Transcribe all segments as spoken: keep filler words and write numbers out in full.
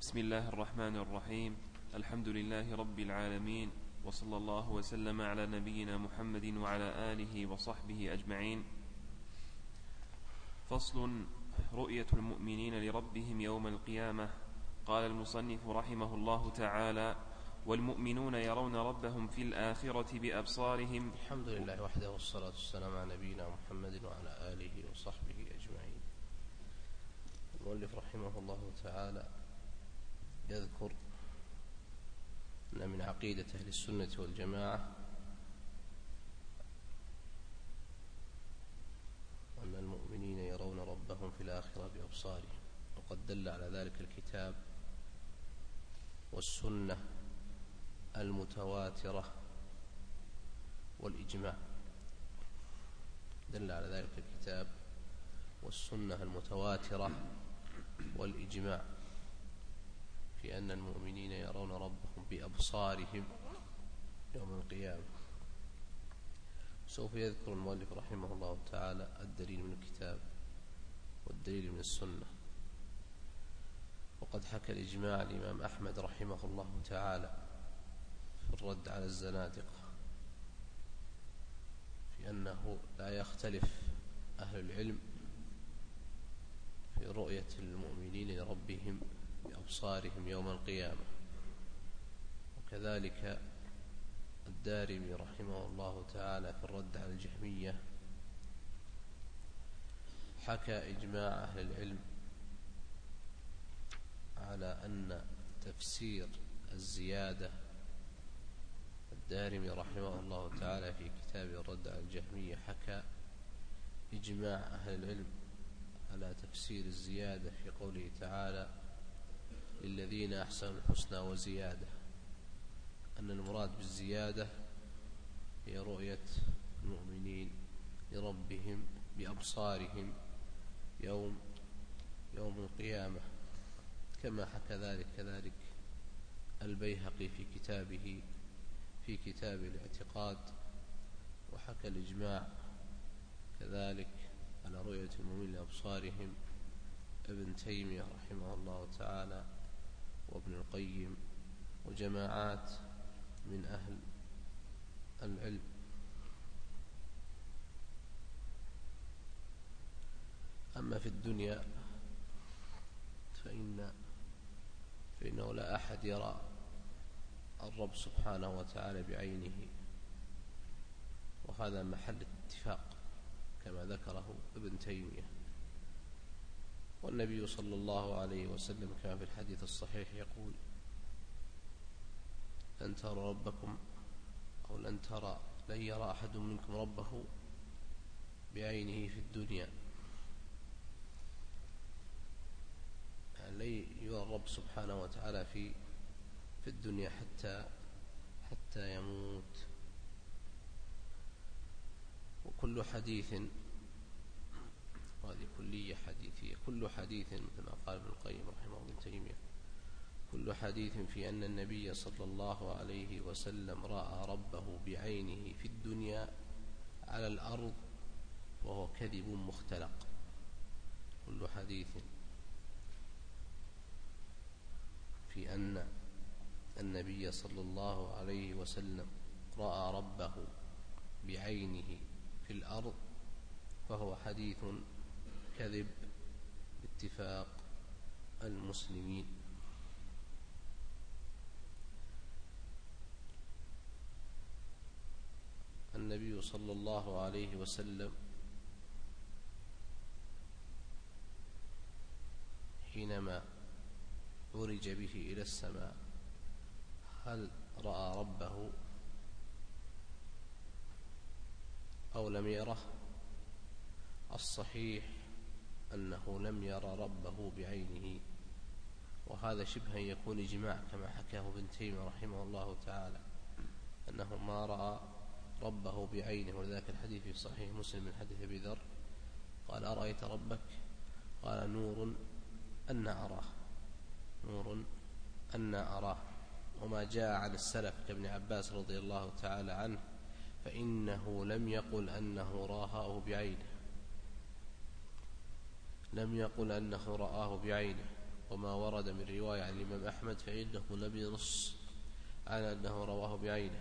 بسم الله الرحمن الرحيم. الحمد لله رب العالمين، وصلى الله وسلم على نبينا محمد وعلى آله وصحبه أجمعين. فصل: رؤية المؤمنين لربهم يوم القيامة. قال المصنف رحمه الله تعالى: والمؤمنون يرون ربهم في الآخرة بأبصارهم. الحمد لله وحده، والصلاة والسلام على نبينا محمد وعلى آله وصحبه أجمعين. المؤلف رحمه الله تعالى يذكر أن من عقيدة أهل السنة والجماعة أن المؤمنين يرون ربهم في الآخرة بأبصارهم، وقد دل على ذلك الكتاب والسنة المتواترة والإجماع. دل على ذلك الكتاب والسنة المتواترة والإجماع في أن المؤمنين يرون ربهم بأبصارهم يوم القيامة. سوف يذكر المؤلف رحمه الله تعالى الدليل من الكتاب والدليل من السنة. وقد حكى الإجماع الإمام أحمد رحمه الله تعالى في الرد على الزنادقة في أنه لا يختلف أهل العلم في رؤية المؤمنين لربهم بأبصارهم يوم القيامة. وكذلك الدارمي رحمه الله تعالى في الرد على الجهمية حكى إجماع أهل العلم على أن تفسير الزيادة. الدارمي رحمه الله تعالى في كتاب الرد على الجهمية حكى إجماع أهل العلم على تفسير الزيادة في قوله تعالى: للذين أحسنوا الحسنى وزيادة، أن المراد بالزيادة هي رؤية المؤمنين لربهم بأبصارهم يوم يوم القيامة، كما حكى ذلك كذلك البيهقي في كتابه في كتاب الاعتقاد. وحكى الإجماع كذلك على رؤية المؤمنين لأبصارهم ابن تيمية رحمه الله تعالى وابن القيم وجماعات من أهل العلم. أما في الدنيا فإن فإنه لا أحد يرى الرب سبحانه وتعالى بعينه، وهذا محل الاتفاق كما ذكره ابن تيمية. والنبي صلى الله عليه وسلم كما في الحديث الصحيح يقول: لن ترى ربكم أو لن ترى لن يرى أحد منكم ربه بعينه في الدنيا، يعني لن يرى الرب سبحانه وتعالى في في الدنيا حتى حتى يموت. وكل حديث، وهذه كلية حديثية، كل حديث مثل ما قال ابن القيم رحمه الله ابن تيمية، كل حديث في أن النبي صلى الله عليه وسلم رأى ربه بعينه في الدنيا على الأرض وهو كذب مختلق. كل حديث في أن النبي صلى الله عليه وسلم رأى ربه بعينه في الأرض فهو حديث كذب باتفاق المسلمين. النبي صلى الله عليه وسلم حينما عرج به إلى السماء هل رأى ربه أو لم يره؟ الصحيح أنه لم يرى ربه بعينه، وهذا شبه يكون إجماع كما حكاه ابن تيمية رحمه الله تعالى أنه ما رأى ربه بعينه. ولذلك الحديث في صحيح مسلم من حديث أبي ذر قال: أرأيت ربك؟ قال: نور أن أراه، نور أن أراه. وما جاء عن السلف كابن عباس رضي الله تعالى عنه فإنه لم يقل أنه رآه بعينه، لم يقل أنه رآه بعينه، وما ورد من رواية عن الإمام أحمد فإنه لم ينص على أنه رواه بعينه.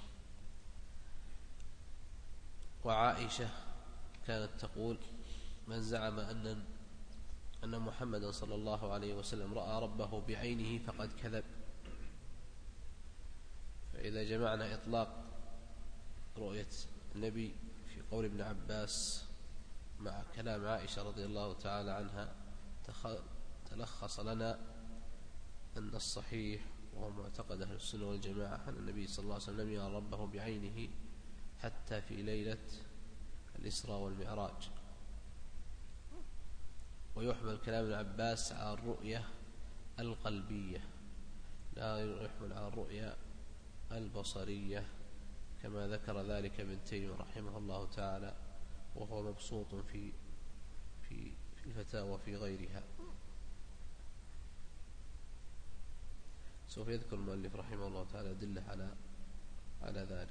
وعائشة كانت تقول: من زعم أن أن محمدا صلى الله عليه وسلم رأى ربه بعينه فقد كذب. فإذا جمعنا إطلاق رؤية النبي في قول ابن عباس مع كلام عائشة رضي الله تعالى عنها تلخص لنا أن الصحيح وهو معتقد أهل السنة والجماعة أن النبي صلى الله عليه وسلم لم يرى ربه بعينه حتى في ليلة الإسراء والمعراج. ويحمل كلام ابن عباس على الرؤية القلبية لا يحمل على الرؤية البصرية، كما ذكر ذلك ابن تيمية رحمه الله تعالى، وهو مبسوط في في في الفتاوى وفي غيرها. سوف يذكر المؤلف رحمه الله تعالى أدلة على على ذلك.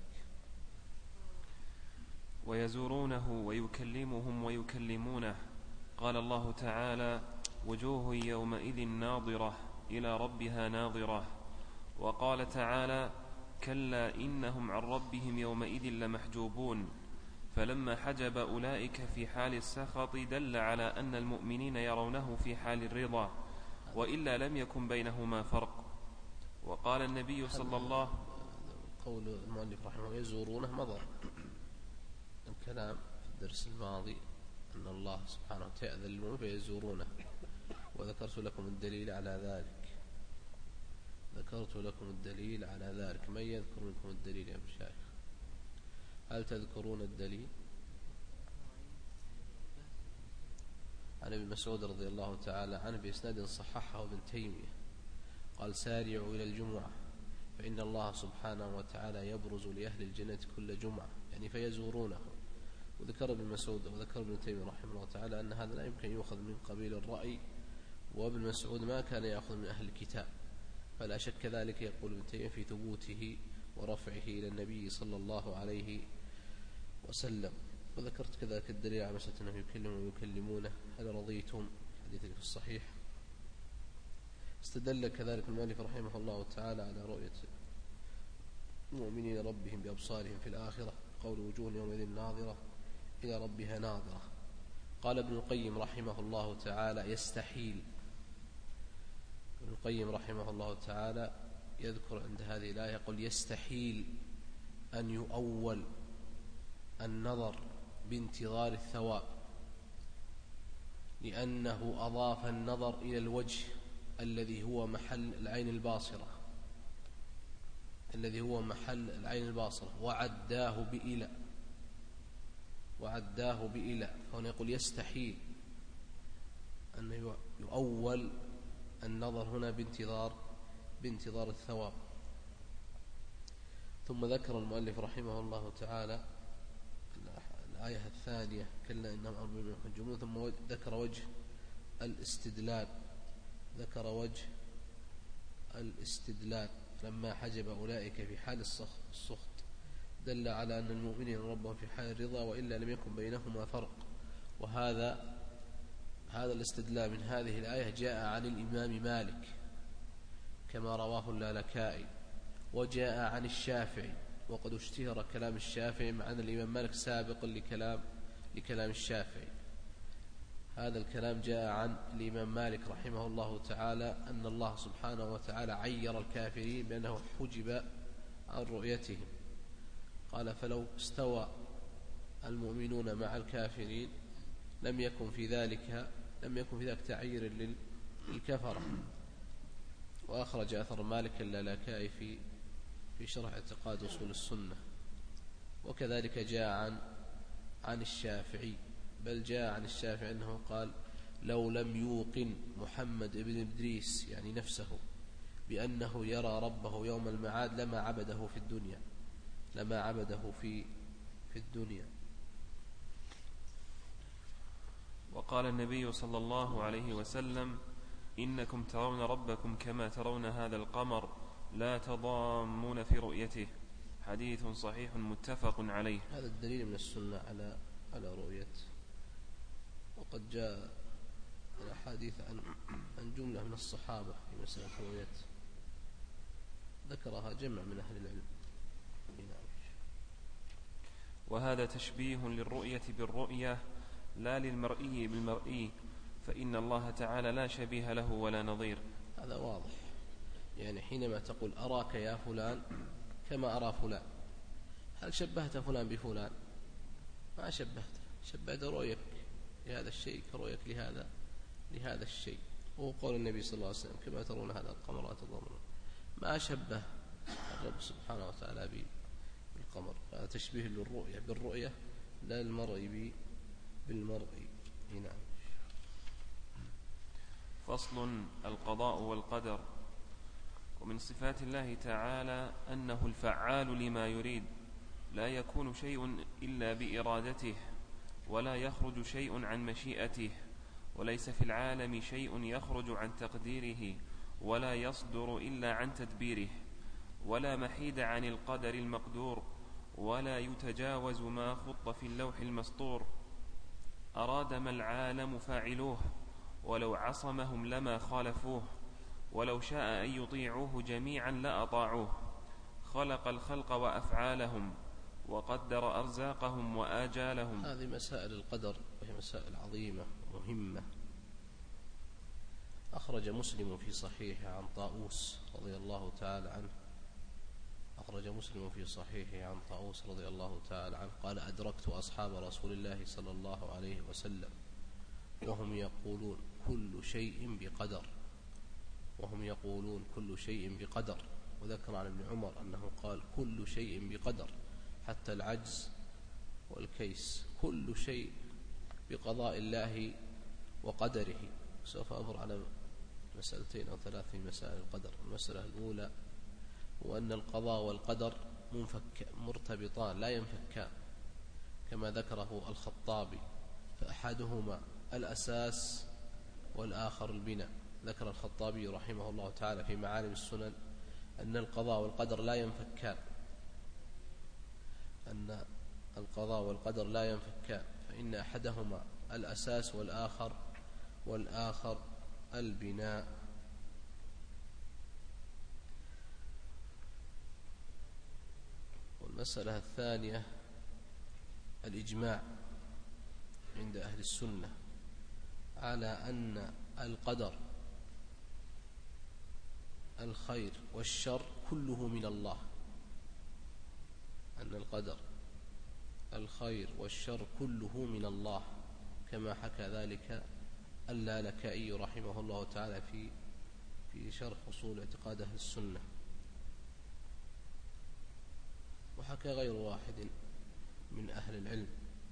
ويزورونه ويكلمهم ويكلمونه. قال الله تعالى: وجوه يومئذ ناظرة إلى ربها ناظرة. وقال تعالى: كلا إنهم عن ربهم يومئذ لمحجوبون. فلما حجب أولئك في حال السخط دل على أن المؤمنين يرونه في حال الرضا، وإلا لم يكن بينهما فرق. وقال النبي صلى الله قول المؤلف رحمه الله يزورونه مضى الكلام في الدرس الماضي أن الله سبحانه وتعالى يأذن للمؤمنين فيزورونه، وذكرت لكم الدليل على ذلك ذكرت لكم الدليل على ذلك. من يذكر منكم الدليل يا مشايخ؟ هل تذكرون الدليل؟ عن ابن مسعود رضي الله تعالى عنه بإسناد صححه ابن تيمية قال: سارعوا إلى الجمعة فإن الله سبحانه وتعالى يبرز لأهل الجنة كل جمعة، يعني فيزورونه. وذكر ابن مسعود وذكر ابن تيمية رحمه الله تعالى أن هذا لا يمكن يؤخذ من قبيل الرأي، وابن مسعود ما كان يأخذ من أهل الكتاب، فلا شك ذلك يقول ابن تيمية في ثبوته ورفعه إلى النبي صلى الله عليه وسلم. وذكرت كذلك الدليل على مسألة أنه يكلم ويكلمونه. هل رضيتم حديثك في الصحيح؟ استدل كذلك المؤلف رحمه الله تعالى على رؤية المؤمنين ربهم بأبصارهم في الآخرة، قول وجوه يومئذ ناظرة إلى ربها ناظرة. قال ابن القيم رحمه الله تعالى: يستحيل. ابن القيم رحمه الله تعالى يذكر عند هذه الآية يقول: يستحيل أن يؤول النظر بانتظار الثواب، لأنه أضاف النظر إلى الوجه الذي هو محل العين الباصرة الذي هو محل العين الباصرة وعداه بإلى وعداه بإلى فهنا يقول يستحيل أن يؤول النظر هنا بانتظار بانتظار الثواب. ثم ذكر المؤلف رحمه الله تعالى الآية الثانية: كلا إنهم عن ربهم يحجبون. ثم ذكر وجه الاستدلال ذكر وجه الاستدلال لما حجب أولئك في حال السخط دل على أن المؤمنين ربهم في حال الرضا، وإلا لم يكن بينهما فرق. وهذا هذا الاستدلال من هذه الآية جاء عن الإمام مالك كما رواه اللالكائي، وجاء عن الشافعي، وقد اشتهر كلام الشافعي مع أن الإمام مالك سابق لكلام لكلام الشافعي. هذا الكلام جاء عن الإمام مالك رحمه الله تعالى أن الله سبحانه وتعالى عير الكافرين بأنه حجب عن رؤيتهم. قال: فلو استوى المؤمنون مع الكافرين لم يكن في ذلك لم يكن في ذلك تعيير للكفرة. وأخرج أثر مالك اللالكائي في في شرح اعتقاد أصول السنة. وكذلك جاء عن عن الشافعي، بل جاء عن الشافعي أنه قال: لو لم يوقن محمد بن إدريس يعني نفسه بأنه يرى ربه يوم المعاد لما عبده في الدنيا لما عبده في في الدنيا. وقال النبي صلى الله عليه وسلم: إنكم ترون ربكم كما ترون هذا القمر لا تضامون في رؤيته. حديث صحيح متفق عليه. هذا الدليل من السنة على على رؤية. وقد جاء الأحاديث عن عن جملة من الصحابة في مسألة الرؤية ذكرها جمع من أهل العلم. وهذا تشبيه للرؤية بالرؤية لا للمرئي بالمرئي، فإن الله تعالى لا شبيه له ولا نظير. هذا واضح، يعني حينما تقول أراك يا فلان كما أرى فلان، هل شبهت فلان بفلان؟ ما شبهت، شبهت رؤيك لهذا الشيء كرؤيك لهذا لهذا الشيء. وقول النبي صلى الله عليه وسلم كما ترون هذا القمر لا تضامون، ما شبه الرب سبحانه وتعالى بالقمر. هذا تشبيه للرؤية بالرؤية لا المرء بالمرء. نعم. فصل: القضاء والقدر. ومن صفات الله تعالى أنه الفعال لما يريد، لا يكون شيء إلا بإرادته، ولا يخرج شيء عن مشيئته، وليس في العالم شيء يخرج عن تقديره، ولا يصدر إلا عن تدبيره، ولا محيد عن القدر المقدور، ولا يتجاوز ما خط في اللوح المسطور. أراد ما العالم فاعلوه، ولو عصمهم لما خالفوه، ولو شاء أن يطيعوه جميعا لأطاعوه. خلق الخلق وأفعالهم، وقدر أرزاقهم وآجالهم. هذه مسائل القدر وهي مسائل عظيمة مهمة. أخرج مسلم في صحيحه عن طاووس رضي الله تعالى عنه أخرج مسلم في صحيحه عن طاووس رضي الله تعالى عنه قال: أدركت أصحاب رسول الله صلى الله عليه وسلم وهم يقولون كل شيء بقدر وهم يقولون كل شيء بقدر. وذكر عن ابن عمر أنه قال: كل شيء بقدر حتى العجز والكيس، كل شيء بقضاء الله وقدره. سوف أمر على مسألتين أو ثلاث من مسائل القدر. المسألة الأولى هو أن القضاء والقدر منفك مرتبطان لا ينفكان كما ذكره الخطابي، فأحدهما الأساس والآخر البناء. ذكر الخطابي رحمه الله تعالى في معالم السنن أن القضاء والقدر لا ينفكان أن القضاء والقدر لا ينفكان فإن أحدهما الأساس والآخر والآخر البناء. والمسألة الثانية الإجماع عند أهل السنة على أن القدر الخير والشر كله من الله، أن القدر الخير والشر كله من الله، كما حكى ذلك اللالكائي رحمه الله تعالى في في شرح أصول اعتقاد أهل السنة. وحكى غير واحد من أهل العلم.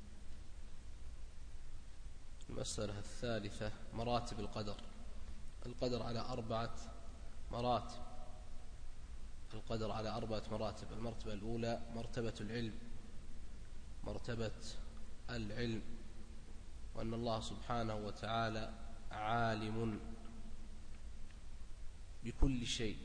المسألة الثالثة مراتب القدر. القدر على أربعة مراتب القدر على أربعة مراتب. المرتبة الأولى مرتبة العلم مرتبة العلم وأن الله سبحانه وتعالى عالم بكل شيء،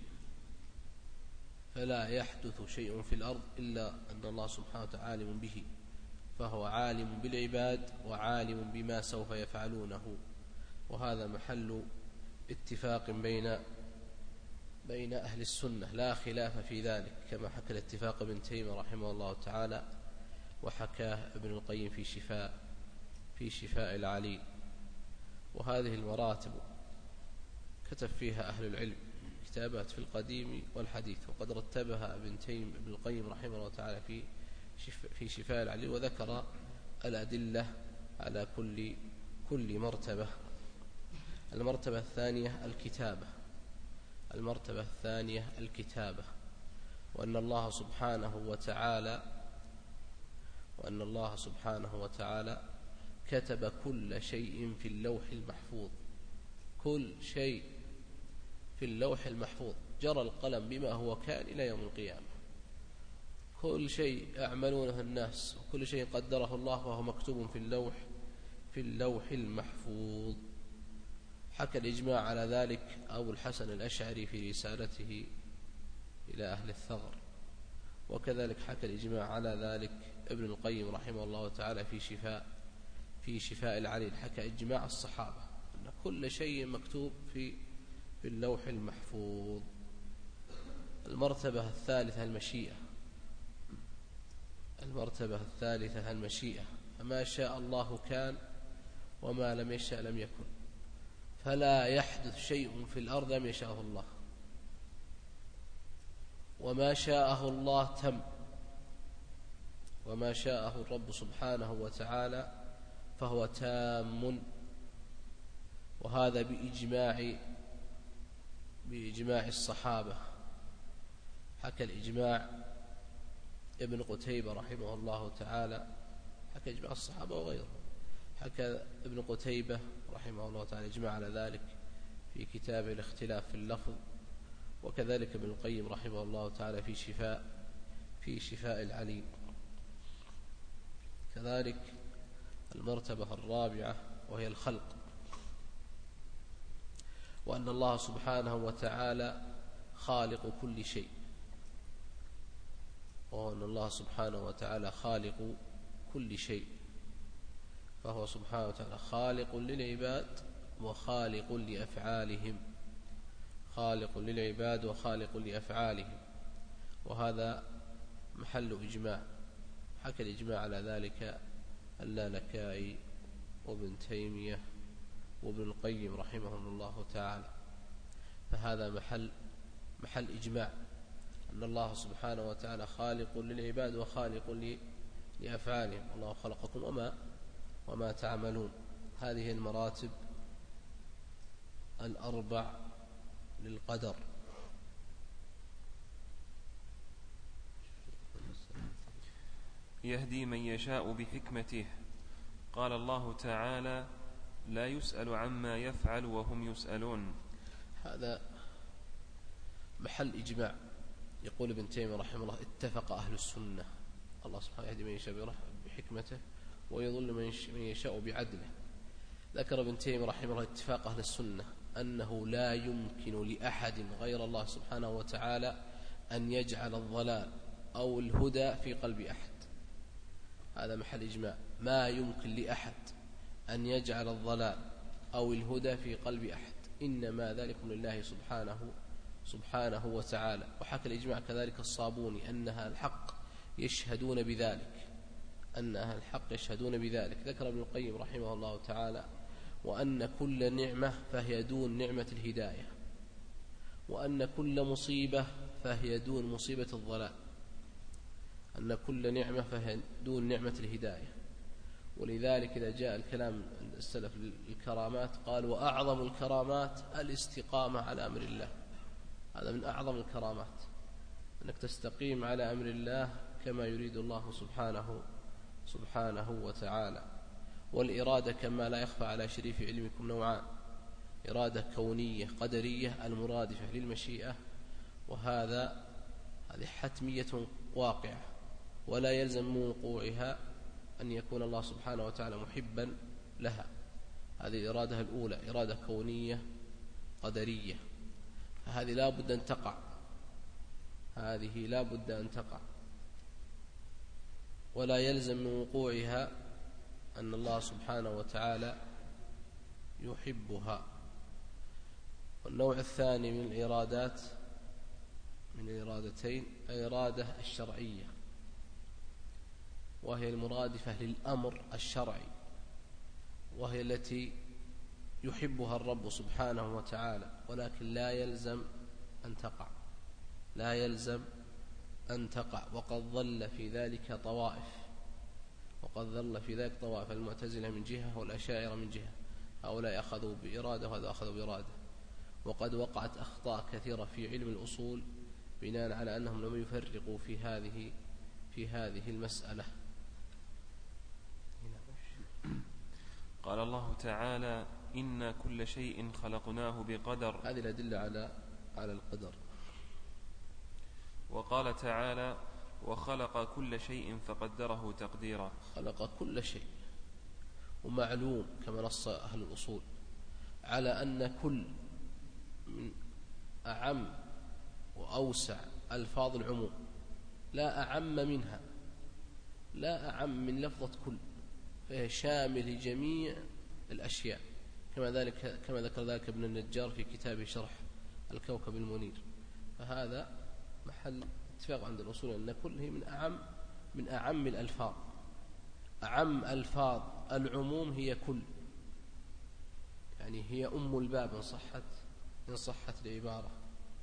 فلا يحدث شيء في الأرض إلا أن الله سبحانه وتعالى عالم به، فهو عالم بالعباد وعالم بما سوف يفعلونه. وهذا محل اتفاق بين بين أهل السنة لا خلاف في ذلك، كما حكى الاتفاق ابن تيمية رحمه الله تعالى وحكاه ابن القيم في شفاء في شفاء العليل. وهذه المراتب كتب فيها أهل العلم كتابات في القديم والحديث، وقد رتبها ابن تيمية ابن القيم رحمه الله تعالى في في شفاء العليل، وذكر الأدلة على كل كل مرتبة. المرتبة الثانية الكتابة المرتبة الثانية الكتابة وأن الله سبحانه وتعالى وأن الله سبحانه وتعالى كتب كل شيء في اللوح المحفوظ. كل شيء في اللوح المحفوظ، جرى القلم بما هو كان إلى يوم القيامة. كل شيء يعملونه الناس وكل شيء قدره الله وهو مكتوب في اللوح في اللوح المحفوظ. حكى الإجماع على ذلك أبو الحسن الأشعري في رسالته إلى أهل الثغر، وكذلك حكى الإجماع على ذلك ابن القيم رحمه الله تعالى في شفاء في شفاء العليل. حكى إجماع الصحابة أن كل شيء مكتوب في في اللوح المحفوظ. المرتبة الثالثة المشيئة. المرتبة الثالثة المشيئة، فما شاء الله كان وما لم يشأ لم يكن، فلا يحدث شيء في الأرض لم يشاءه الله، وما شاءه الله تم، وما شاءه الرب سبحانه وتعالى فهو تام. وهذا بإجماع بإجماع الصحابة. حكى الإجماع ابن قتيبة رحمه الله تعالى، حكى إجماع الصحابة وغيره، حكى ابن قتيبة رحمه الله تعالى إجماع على ذلك في كتاب الاختلاف في اللفظ، وكذلك ابن القيم رحمه الله تعالى في شفاء في شفاء العليم. كذلك المرتبة الرابعة وهي الخلق، وأن الله سبحانه وتعالى خالق كل شيء، وأن الله سبحانه وتعالى خالق كل شيء، فهو سبحانه وتعالى خالق للعباد وخالق لأفعالهم، خالق للعباد وخالق لأفعالهم، وهذا محل إجماع. حكى الإجماع على ذلك اللالكائي وابن تيمية وابن القيم رحمهم الله تعالى، فهذا محل محل إجماع أن الله سبحانه وتعالى خالق للعباد وخالق لأفعالهم. الله خلقكم وما وما تعملون. هذه المراتب الأربع للقدر. يهدي من يشاء بحكمته. قال الله تعالى: لا يسأل عما يفعل وهم يسألون. هذا محل إجماع. يقول ابن تيمية رحمه الله: اتفق أهل السنة. الله سبحانه يهدي من يشاء بحكمته ويضل من يشاء بعدله. ذكر ابن تيمية رحمه الله اتفاق أهل السنة أنه لا يمكن لأحد غير الله سبحانه وتعالى أن يجعل الضلال أو الهدى في قلب أحد. هذا محل إجماع. ما يمكن لأحد أن يجعل الضلال أو الهدى في قلب أحد، إنما ذلك لله سبحانه سبحانه وتعالى. وحكى الإجماع كذلك الصابوني أن أهل الحق يشهدون بذلك، أن أهل الحق يشهدون بذلك. ذكر ابن القيم رحمه الله تعالى: وأن كل نعمة فهي دون نعمة الهداية، وأن كل مصيبة فهي دون مصيبة الضلال، أن كل نعمة فهي دون نعمة الهداية. ولذلك إذا جاء الكلام عند السلف الكرامات قال: وأعظم الكرامات الاستقامة على أمر الله. هذا من أعظم الكرامات، أنك تستقيم على أمر الله كما يريد الله سبحانه سبحانه وتعالى. والإرادة كما لا يخفى على شريف علمكم نوعان: إرادة كونية قدرية المرادفة للمشيئة، وهذا هذه حتمية واقعة، ولا يلزم من وقوعها أن يكون الله سبحانه وتعالى محبا لها. هذه الإرادة الأولى إرادة كونية قدرية، هذه لا بد أن تقع، هذه لا بد أن تقع، ولا يلزم من وقوعها أن الله سبحانه وتعالى يحبها. والنوع الثاني من الإرادات من الإرادتين الإرادة الشرعية، وهي المرادفة للأمر الشرعي، وهي التي يحبها الرب سبحانه وتعالى، ولكن لا يلزم أن تقع، لا يلزم أن تقع. وقد ظل في ذلك طوائف، وقد ظل في ذلك طوائف، المعتزلة من جهة والأشاعرة من جهة، هؤلاء أخذوا بإرادة وهذا أخذوا بإرادة. وقد وقعت أخطاء كثيرة في علم الأصول بناء على أنهم لم يفرقوا في هذه في هذه المسألة. قال الله تعالى: إن كل شيء خلقناه بقدر. هذه الأدلة على على القدر. وقال تعالى: وخلق كل شيء فقدره تقديرا. خلق كل شيء، ومعلوم كما نص أهل الأصول على أن كل من أعم وأوسع ألفاظ العموم، لا أعم منها، لا أعم من لفظة كل، فهي شامل لجميع الأشياء، كما ذلك كما ذكر ذلك ابن النجار في كتابه شرح الكوكب المنير. فهذا محل اتفاق عند الأصول أن كله من أعم من أعم الألفاظ. أعم ألفاظ العموم هي كل، يعني هي أم الباب إن صحت إن صحت العبارة.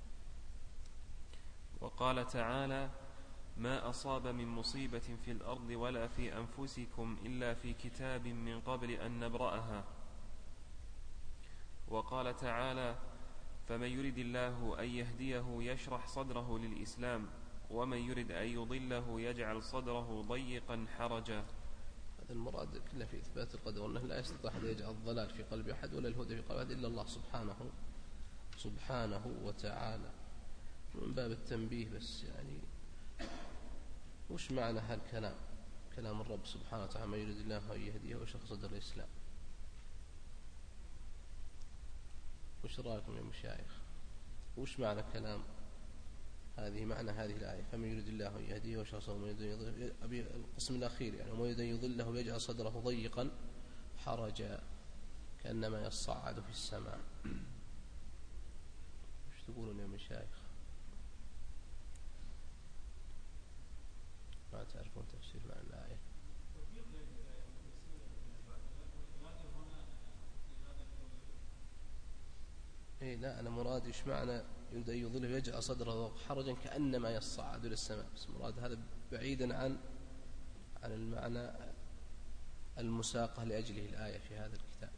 وقال تعالى: ما أصاب من مصيبة في الأرض ولا في أنفسكم إلا في كتاب من قبل أن نبرأها. وقال تعالى: فمن يرد الله أن يهديه يشرح صدره للإسلام ومن يرد أن يضله يجعل صدره ضيقا حرجا. هذا المراد كله في إثبات القدر، وأنه لا يستطيع أحد يجعل الضلال في قلب أحد ولا الهدى في قلب أحد إلا الله سبحانه سبحانه وتعالى. من باب التنبيه بس، يعني وش معنى هالكلام؟ كلام الرب سبحانه وتعالى: من يرد الله أن يهديه ويشرح صدر الإسلام. وش رأيكم يا مشايخ؟ وش معنى كلام هذه معنى هذه الآية: فمن يريد الله أن يهديه ويشرح صدره ومن يريد أبي القسم الأخير يعني ومن يريد أن يضله ويجعل صدره ضيقا حرجا كأنما يصعد في السماء. وش تقولون يا مشايخ؟ ما تعرفون تفسير معنى الآية؟ إيه لا، أنا مرادي إيش معنى يريد أن يضله ويجعل صدره حرجا كأنما يصعد إلى السماء، بس مراد هذا بعيدا عن عن المعنى المساقة لأجله الآية في هذا الكتاب.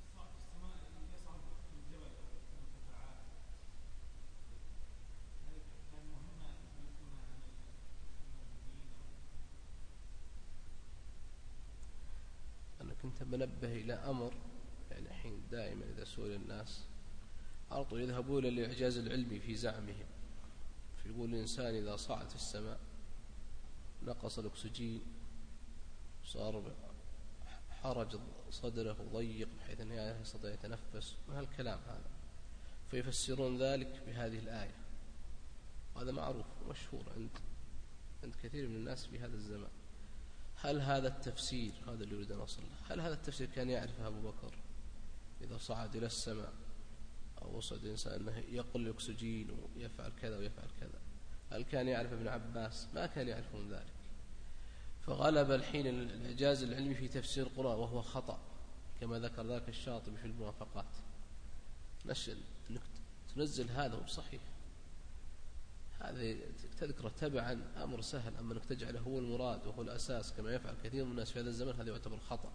أنا كنت بنبه إلى أمر، يعني حين دائما إذا سئل الناس على طول يذهبون للإعجاز العلمي في زعمهم، فيقول الإنسان إذا صعد في السماء نقص الأكسجين صار حرج صدره ضيق بحيث أنه لا يستطيع يتنفس وهالكلام هذا، فيفسرون ذلك بهذه الآية. وهذا معروف ومشهور عند عند كثير من الناس في هذا الزمان. هل هذا التفسير هذا اللي يريد أن أصل له؟ هل هذا التفسير كان يعرفه أبو بكر إذا صعد إلى السماء أو وصل الإنسان أنه يقل الأكسجين ويفعل كذا ويفعل كذا؟ هل كان يعرف ابن عباس؟ ما كان يعرفون ذلك. فغلب الحين الإعجاز العلمي في تفسير القرآن وهو خطأ كما ذكر ذاك الشاطبي في الموافقات. نشل أنك تنزل هذا هو صحيح، هذا تذكره تبعا أمر سهل، أما أنك تجعله هو المراد وهو الأساس كما يفعل كثير من الناس في هذا الزمن هذا يعتبر خطأ.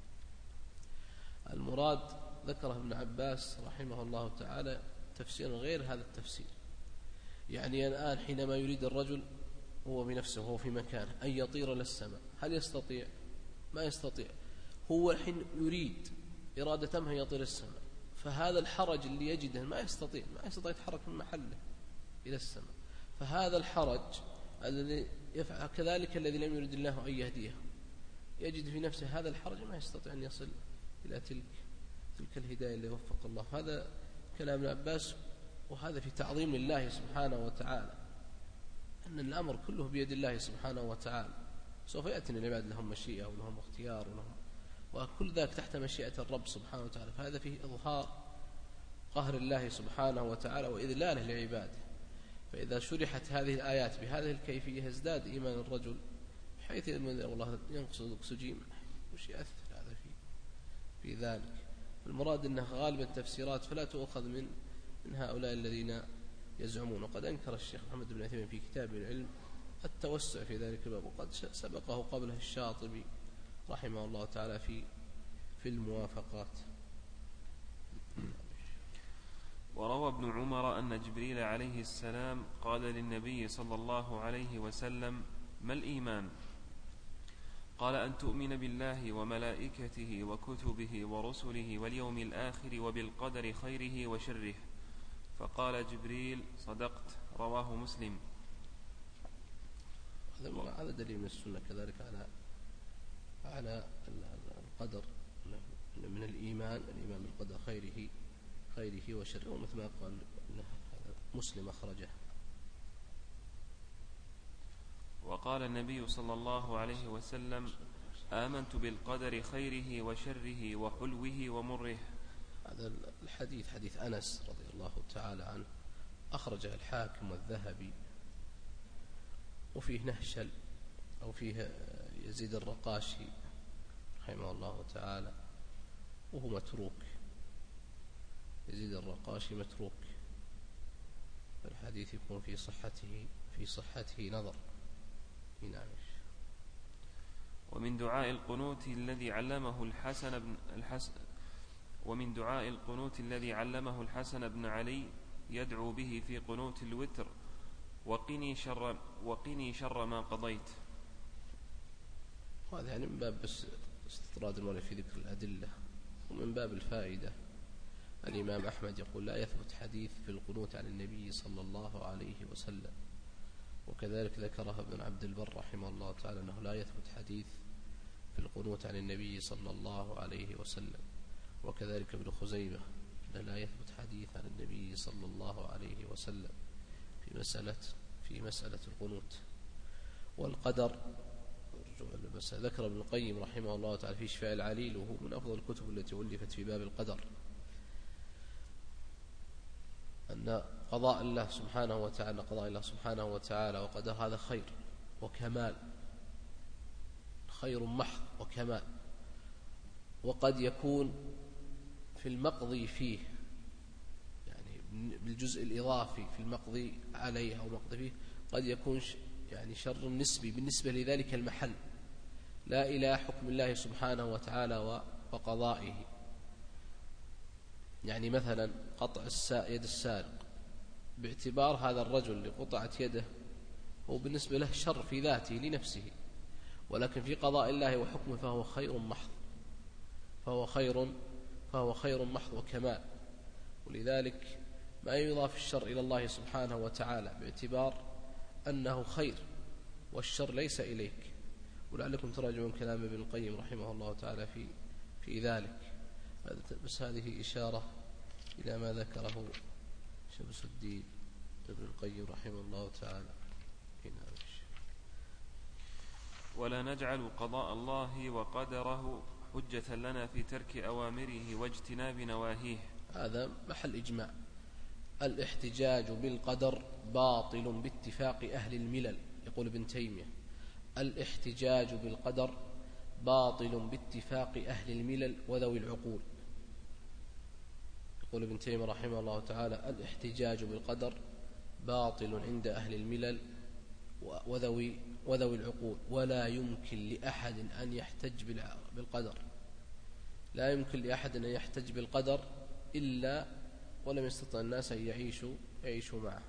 المراد ذكره ابن عباس رحمه الله تعالى تفسير غير هذا التفسير. يعني الآن حينما يريد الرجل هو بنفسه وهو في مكانه أن يطير للسماء، هل يستطيع؟ ما يستطيع. هو الحين يريد إرادة تامة يطير السماء، فهذا الحرج اللي يجده ما يستطيع ما يستطيع يتحرك من محله إلى السماء. فهذا الحرج الذي يفعل كذلك الذي لم يرد الله أن يهديه يجد في نفسه هذا الحرج ما يستطيع أن يصل إلى تلك تلك الهداية اللي وفق الله. هذا كلام ابن عباس، وهذا في تعظيم الله سبحانه وتعالى، أن الأمر كله بيد الله سبحانه وتعالى. سوف يأتي العباد لهم مشيئة ولهم اختيار ولهم، وكل ذلك تحت مشيئة الرب سبحانه وتعالى. فهذا فيه إظهار قهر الله سبحانه وتعالى وإذلاله لعباده. فإذا شرحت هذه الآيات بهذه الكيفية ازداد إيمان الرجل، بحيث أن الله ينقص الأكسجين وش يأثر هذا في في ذلك. المراد أنها غالبا التفسيرات فلا تؤخذ من من هؤلاء الذين يزعمون. وقد أنكر الشيخ محمد بن عثيمين في كتاب العلم التوسع في ذلك الباب، وقد سبقه قبله الشاطبي رحمه الله تعالى في في الموافقات. وروى ابن عمر أن جبريل عليه السلام قال للنبي صلى الله عليه وسلم: ما الإيمان؟ قال: أن تؤمن بالله وملائكته وكتبه ورسله واليوم الآخر وبالقدر خيره وشره. فقال جبريل: صدقت. رواه مسلم. هذا دليل من السنة كذلك على على القدر من الإيمان، الإيمان بالقدر خيره خيره وشره، ومثل ما قال مسلم أخرجه. وقال النبي صلى الله عليه وسلم: آمنت بالقدر خيره وشره وحلوه ومره. هذا الحديث حديث أنس رضي الله تعالى عنه أخرجه الحاكم والذهبي، وفيه نهشل أو فيه يزيد الرقاشي رحمه الله تعالى، وهو متروك. يزيد الرقاشي متروك، فالحديث يكون في صحته في صحته نظر. نعم. ومن دعاء القنوت الذي علمه الحسن بن الحسن ومن دعاء القنوت الذي علمه الحسن بن علي يدعو به في قنوت الوتر: وقني شر وقني شر ما قضيت. وهذا يعني من باب بس استطراد المولى في ذكر الأدلة، ومن باب الفائدة. الإمام أحمد يقول: لا يثبت حديث في القنوت عن النبي صلى الله عليه وسلم، وكذلك ذكرها ابن عبد البر رحمه الله تعالى أنه لا يثبت حديث في القنوت عن النبي صلى الله عليه وسلم، وكذلك ابن خزيمة لا يثبت حديث عن النبي صلى الله عليه وسلم في مسألة في مسألة القنوت. والقدر بس ذكر ابن القيم رحمه الله تعالى في شفاء العليل، وهو من أفضل الكتب التي ألفت في باب القدر، أن قضاء الله سبحانه وتعالى قضاء الله سبحانه وتعالى وقدر هذا خير وكمال، خير محض وكمال. وقد يكون في المقضي فيه، يعني بالجزء الإضافي في المقضي عليه أو مقضي فيه، قد يكون يعني شر نسبي بالنسبة لذلك المحل، لا إلى حكم الله سبحانه وتعالى وقضائه. يعني مثلا قطع يد السارق، باعتبار هذا الرجل اللي قطعت يده هو بالنسبة له شر في ذاته لنفسه، ولكن في قضاء الله وحكمه فهو خير محض، فهو خير فهو خير محض وكمال. ولذلك ما يضاف الشر إلى الله سبحانه وتعالى باعتبار أنه خير، والشر ليس إليك. ولعلكم تراجعون كلام ابن القيم رحمه الله تعالى في في ذلك. بس هذه إشارة إلى ما ذكره شمس الدين ابن القيم رحمه الله تعالى. ولا نجعل قضاء الله وقدره حجة لنا في ترك أوامره واجتناب نواهيه. هذا محل إجماع. الاحتجاج بالقدر باطل باتفاق أهل الملل. يقول ابن تيمية: الاحتجاج بالقدر باطل باتفاق أهل الملل وذوي العقول. يقول ابن تيمية رحمه الله تعالى: الاحتجاج بالقدر باطل عند أهل الملل وذوي وذوي العقول، ولا يمكن لأحد أن يحتج بالقدر، لا يمكن لأحد أن يحتج بالقدر إلا ولم يستطع الناس أن يعيشوا يعيشوا معه.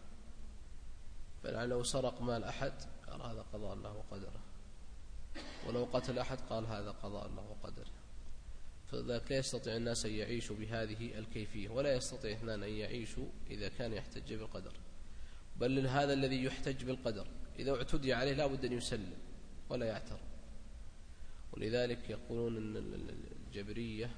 فلو سرق مال أحد قال هذا قضاء الله وقدره، ولو قتل أحد قال هذا قضاء الله وقدره. فذلك لا يستطيع الناس أن يعيشوا بهذه الكيفية، ولا يستطيع اثنان أن يعيشوا إذا كان يحتج بالقدر. بل هذا الذي يحتج بالقدر إذا اعتدي عليه لا بد أن يسلم ولا يعترض. ولذلك يقولون أن الجبرية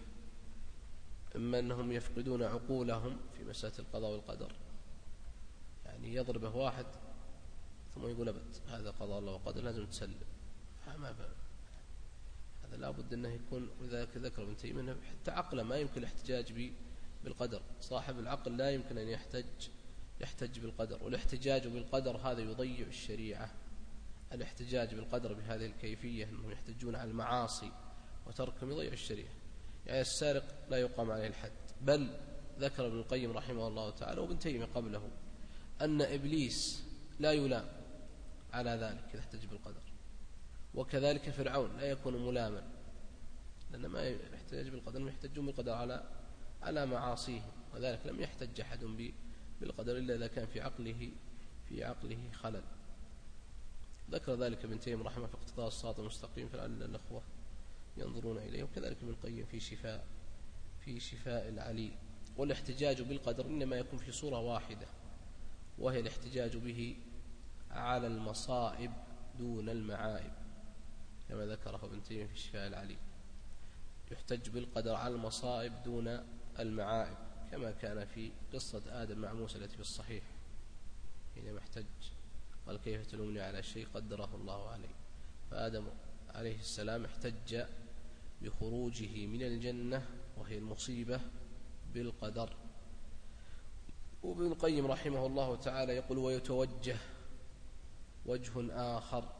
إما أنهم يفقدون عقولهم في مسألة القضاء والقدر، يعني يضربه واحد ثم يقول أبد هذا قضاء الله وقدر لازم تسلم. فما فهم. هذا لا بد أنه يكون. وذلك ذكر ابن تيمية حتى عقله ما يمكن الاحتجاج بالقدر، صاحب العقل لا يمكن أن يحتج يحتج بالقدر. والاحتجاج بالقدر هذا يضيع الشريعة. الاحتجاج بالقدر بهذه الكيفية أنهم يحتجون على المعاصي وتركهم يضيع الشريعة. يعني السارق لا يقام عليه الحد، بل ذكر ابن القيم رحمه الله تعالى وابن تيمية قبله أن إبليس لا يلام على ذلك إذا احتج بالقدر، وكذلك فرعون لا يكون ملاما، لأن ما يحتج بالقدر يحتجون بالقدر على على معاصيه، وذلك لم يحتج أحد بالقدر إلا إذا كان في عقله في عقله خلل. ذكر ذلك ابن تيمية رحمه في اقتضاء الصراط المستقيم، فلعل الأخوة ينظرون إليه. وكذلك ابن القيم في شفاء في شفاء العليل. والاحتجاج بالقدر إنما يكون في صورة واحدة، وهي الاحتجاج به على المصائب دون المعائب، كما ذكره ابن تيمية في شفاء العليل. يحتج بالقدر على المصائب دون المعائب، كما كان في قصة آدم مع موسى التي في الصحيح حينما احتج قال كيف تلومني على شيء قدره الله عليه. فآدم عليه السلام احتج بخروجه من الجنة وهي المصيبة بالقدر. وابن القيم رحمه الله تعالى يقول: ويتوجه وجه آخر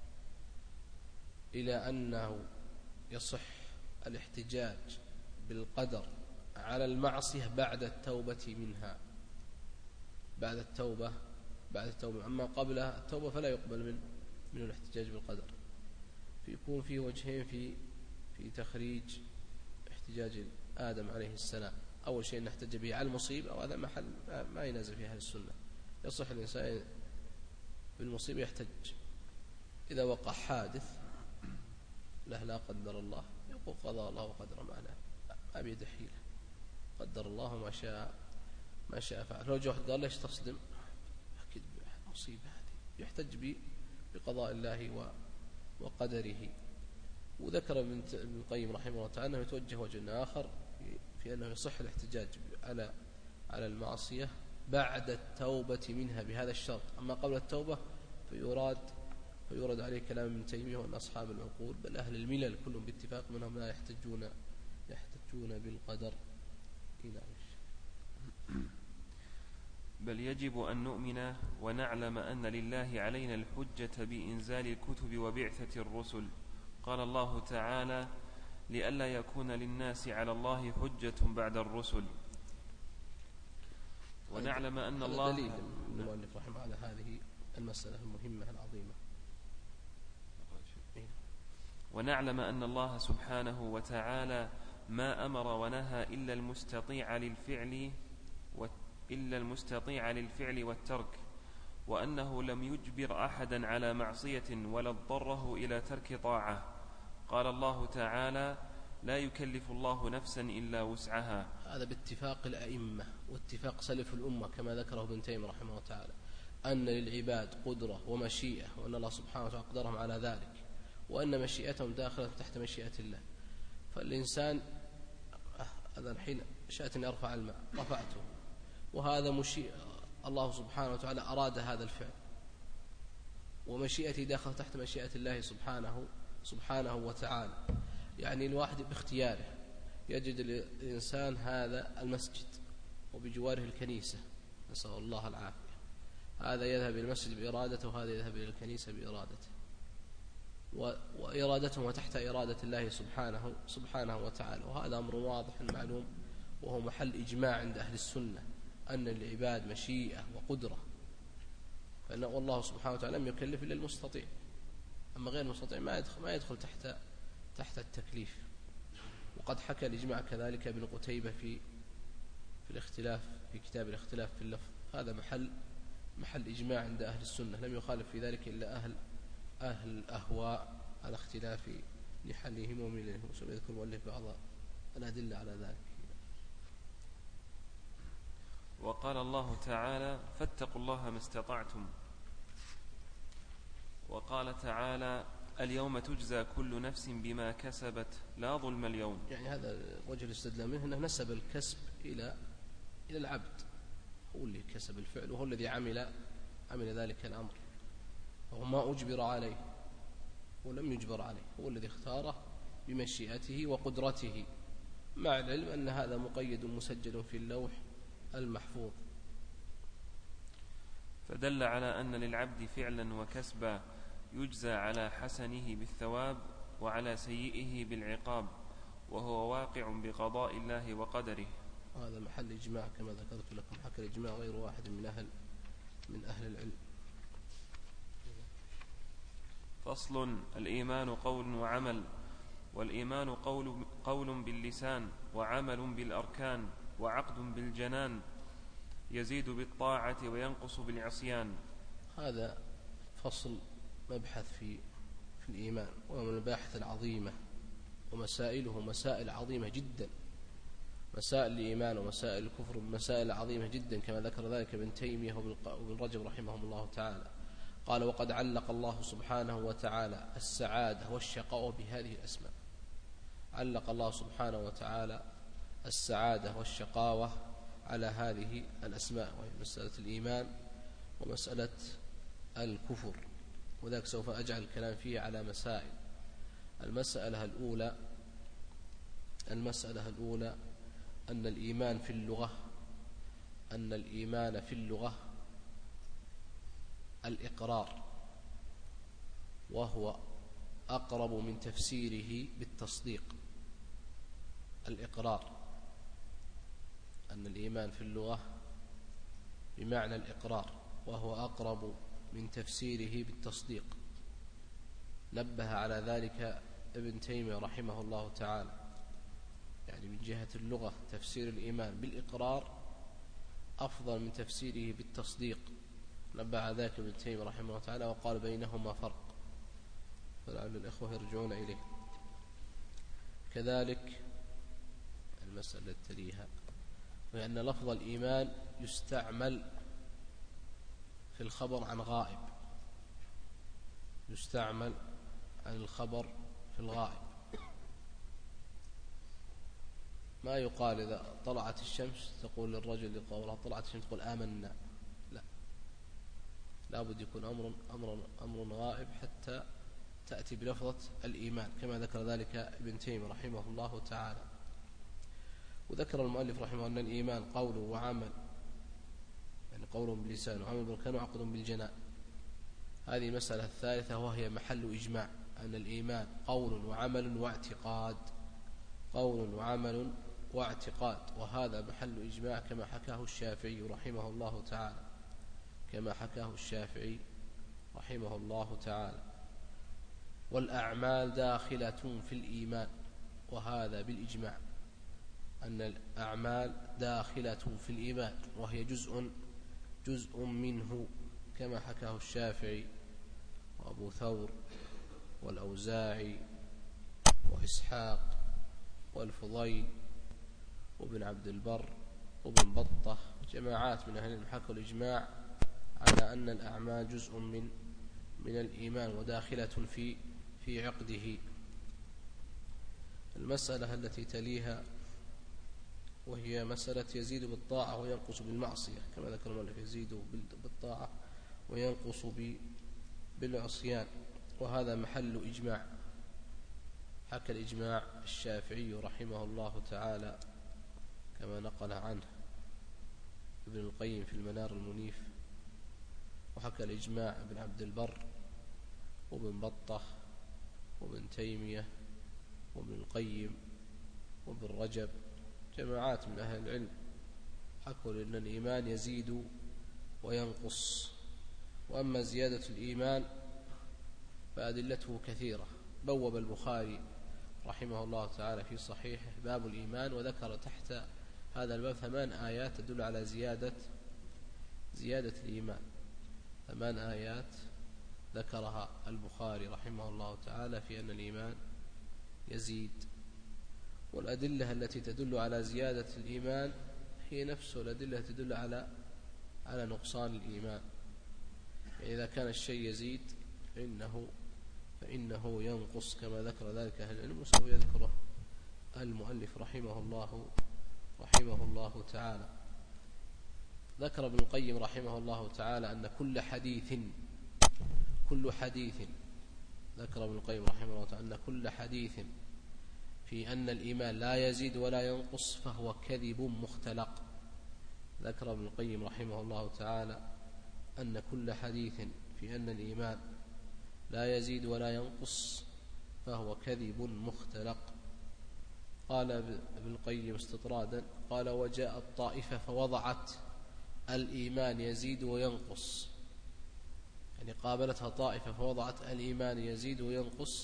إلى أنه يصح الاحتجاج بالقدر على المعصية بعد التوبة منها، بعد التوبة بعد التوبة أما قبل التوبة فلا يقبل من من الاحتجاج بالقدر. فيكون فيه وجهين في في تخريج احتجاج آدم عليه السلام. أول شيء نحتج به على المصيبة، وهذا محل ما ينازل فيه أهل السنة. يصح الإنسان بالمصيبة يحتج إذا وقع حادث له لا قدر الله، يقول قضى الله وقدر ما له، ما بيده حيلة، قدر الله ما شاء ما شاء فعل. لو جاء واحد قال ليش تصدم، أكيد مصيبة هذه، يحتج بقضاء الله وقدره. وذكر ابن القيم رحمه الله تعالى أنه يتوجه وجه آخر في أنه يصح الاحتجاج على على المعصية بعد التوبة منها بهذا الشرط. أما قبل التوبة فيراد فيورد عليه كلام ابن تيمية وأن أصحاب العقول بل أهل الملل كلهم باتفاق منهم لا يحتجون يحتجون بالقدر. بل يجب أن نؤمن ونعلم أن لله علينا الحجة بإنزال الكتب وبعثة الرسل. قال الله تعالى: لئلا يكون للناس على الله حجة بعد الرسل. ونعلم أن الله دليل المؤلف رحمه على هذه المسألة المهمة العظيمة. ونعلم أن الله سبحانه وتعالى ما أمر ونهى إلا المستطيع للفعل إلا المستطيع للفعل والترك، وأنه لم يجبر أحدا على معصية ولا اضطره إلى ترك طاعة. قال الله تعالى: لا يكلف الله نفسا إلا وسعها. هذا باتفاق الأئمة واتفاق سلف الأمة كما ذكره ابن تيمية رحمه الله تعالى، أن للعباد قدرة ومشيئة، وأن الله سبحانه وتعالى قدرهم على ذلك، وأن مشيئتهم داخلة تحت مشيئة الله. فالإنسان هذا الحين شاءت أن يرفع الماء رفعته، وهذا مشيئة الله سبحانه وتعالى أراد هذا الفعل، ومشيئتي داخل تحت مشيئة الله سبحانه سبحانه وتعالى. يعني الواحد باختياره يجد الإنسان هذا المسجد وبجواره الكنيسة، نسأل الله العافية، هذا يذهب إلى المسجد بإرادته وهذا يذهب إلى الكنيسة بإرادته، وإرادتهما تحت إرادة الله سبحانه سبحانه وتعالى. وهذا أمر واضح معلوم، وهو محل إجماع عند أهل السنة أن العباد مشيئة وقدرة، فإن الله سبحانه وتعالى لم يكلف إلا المستطيع، أما غير المستطيع ما يدخل, ما يدخل تحت تحت التكليف. وقد حكى الإجماع كذلك ابن قتيبة في في الاختلاف في كتاب الاختلاف في اللفظ. هذا محل محل إجماع عند أهل السنة، لم يخالف في ذلك إلا أهل أهل الأهواء على اختلاف لحلهم وملهم. وسيذكر المؤلف بعض الأدلة على ذلك. وقال الله تعالى: فاتقوا الله ما استطعتم. وقال تعالى: اليوم تجزى كل نفس بما كسبت لا ظلم اليوم. يعني هذا وجه الاستدلال منه أنه نسب الكسب إلى إلى العبد، هو اللي كسب الفعل وهو الذي عمل عمل ذلك الأمر، هو ما أجبر عليه ولم يجبر عليه، هو الذي اختاره بمشيئته وقدرته، مع العلم أن هذا مقيد مسجل في اللوح المحفوظ. فدل على أن للعبد فعلا وكسبا يجزى على حسنه بالثواب وعلى سيئه بالعقاب، وهو واقع بقضاء الله وقدره. هذا محل إجماع كما ذكرت لكم، حكى الإجماع غير واحد من أهل من أهل العلم. فصل: الإيمان قول وعمل. والإيمان قول, قول باللسان، وعمل بالأركان، وعقد بالجنان، يزيد بالطاعة وينقص بالعصيان. هذا فصل مبحث في في الإيمان، ومن المباحث العظيمة، ومسائله مسائل عظيمة جدا. مسائل الإيمان ومسائل الكفر مسائل عظيمة جدا كما ذكر ذلك ابن تيمية وابن رجب رحمهم الله تعالى. قال: وقد علق الله سبحانه وتعالى السعادة والشقاء بهذه الأسماء. علق الله سبحانه وتعالى السعادة والشقاوة على هذه الأسماء، وهي مسألة الإيمان ومسألة الكفر، وذلك سوف أجعل الكلام فيه على مسائل. المسألة الأولى المسألة الأولى أن الإيمان في اللغة أن الإيمان في اللغة الإقرار، وهو أقرب من تفسيره بالتصديق. الإقرار، أن الإيمان في اللغة بمعنى الإقرار، وهو أقرب من تفسيره بالتصديق. نبه على ذلك ابن تيمية رحمه الله تعالى، يعني من جهة اللغة تفسير الإيمان بالإقرار أفضل من تفسيره بالتصديق. نبه على ذلك ابن تيمية رحمه الله تعالى وقال بينهما فرق، فلعل الإخوة يرجعون إليه. كذلك المسألة تليها، وأن لفظ الإيمان يستعمل في الخبر عن غائب، يستعمل عن الخبر في الغائب. ما يقال إذا طلعت الشمس تقول للرجل لقولها طلعت الشمس تقول آمنا، لا، لابد يكون أمر أمر أمر غائب حتى تأتي بلفظة الإيمان، كما ذكر ذلك ابن تيمية رحمه الله تعالى. وذكر المؤلف رحمه أن الإيمان قول وعمل، يعني قول باللسان وعمل بالأركان وعقد بالجنان. هذه المسألة الثالثة وهي محل إجماع، أن الإيمان قول وعمل واعتقاد، قول وعمل واعتقاد، وهذا محل إجماع كما حكاه الشافعي رحمه الله تعالى، كما حكاه الشافعي رحمه الله تعالى. والأعمال داخلة في الإيمان، وهذا بالإجماع، أن الأعمال داخلة في الإيمان وهي جزء جزء منه، كما حكاه الشافعي وأبو ثور والأوزاعي وإسحاق والفضيل وابن عبد البر وابن بطة، جماعات من أهل العلم حكوا الإجماع على أن الأعمال جزء من من الإيمان وداخلة في في عقده. المسألة التي تليها وهي مسألة يزيد بالطاعة وينقص بالمعصية، كما ذكر المؤلف يزيد بالطاعة وينقص بالعصيان، وهذا محل إجماع. حكى الإجماع الشافعي رحمه الله تعالى كما نقل عنه ابن القيم في المنار المنيف، وحكى الإجماع ابن عبد البر وابن بطة وابن تيمية وابن القيم وابن رجب، جماعات من أهل العلم حكوا لأن الإيمان يزيد وينقص. وأما زيادة الإيمان فأدلته كثيرة. بوب البخاري رحمه الله تعالى في صحيحه باب الإيمان، وذكر تحت هذا الباب ثمان آيات تدل على زيادة زيادة الإيمان، ثمان آيات ذكرها البخاري رحمه الله تعالى في أن الإيمان يزيد. والأدلة التي تدل على زيادة الإيمان هي نفس الأدلة تدل على على نقصان الإيمان. يعني إذا كان الشيء يزيد فإنه فإنه ينقص، كما ذكر ذلك أهل العلم، وسوف يذكره المؤلف رحمه الله رحمه الله تعالى. ذكر ابن القيم رحمه الله تعالى أن كل حديث كل حديث ذكر ابن القيم رحمه الله تعالى أن كل حديث في أن الإيمان لا يزيد ولا ينقص فهو كذب مختلق. ذكر ابن القيم رحمه الله تعالى أن كل حديث في أن الإيمان لا يزيد ولا ينقص فهو كذب مختلق. قال ابن القيم استطرادا، قال وجاء الطائفة فوضعت الإيمان يزيد وينقص، يعني قابلتها طائفة فوضعت الإيمان يزيد وينقص،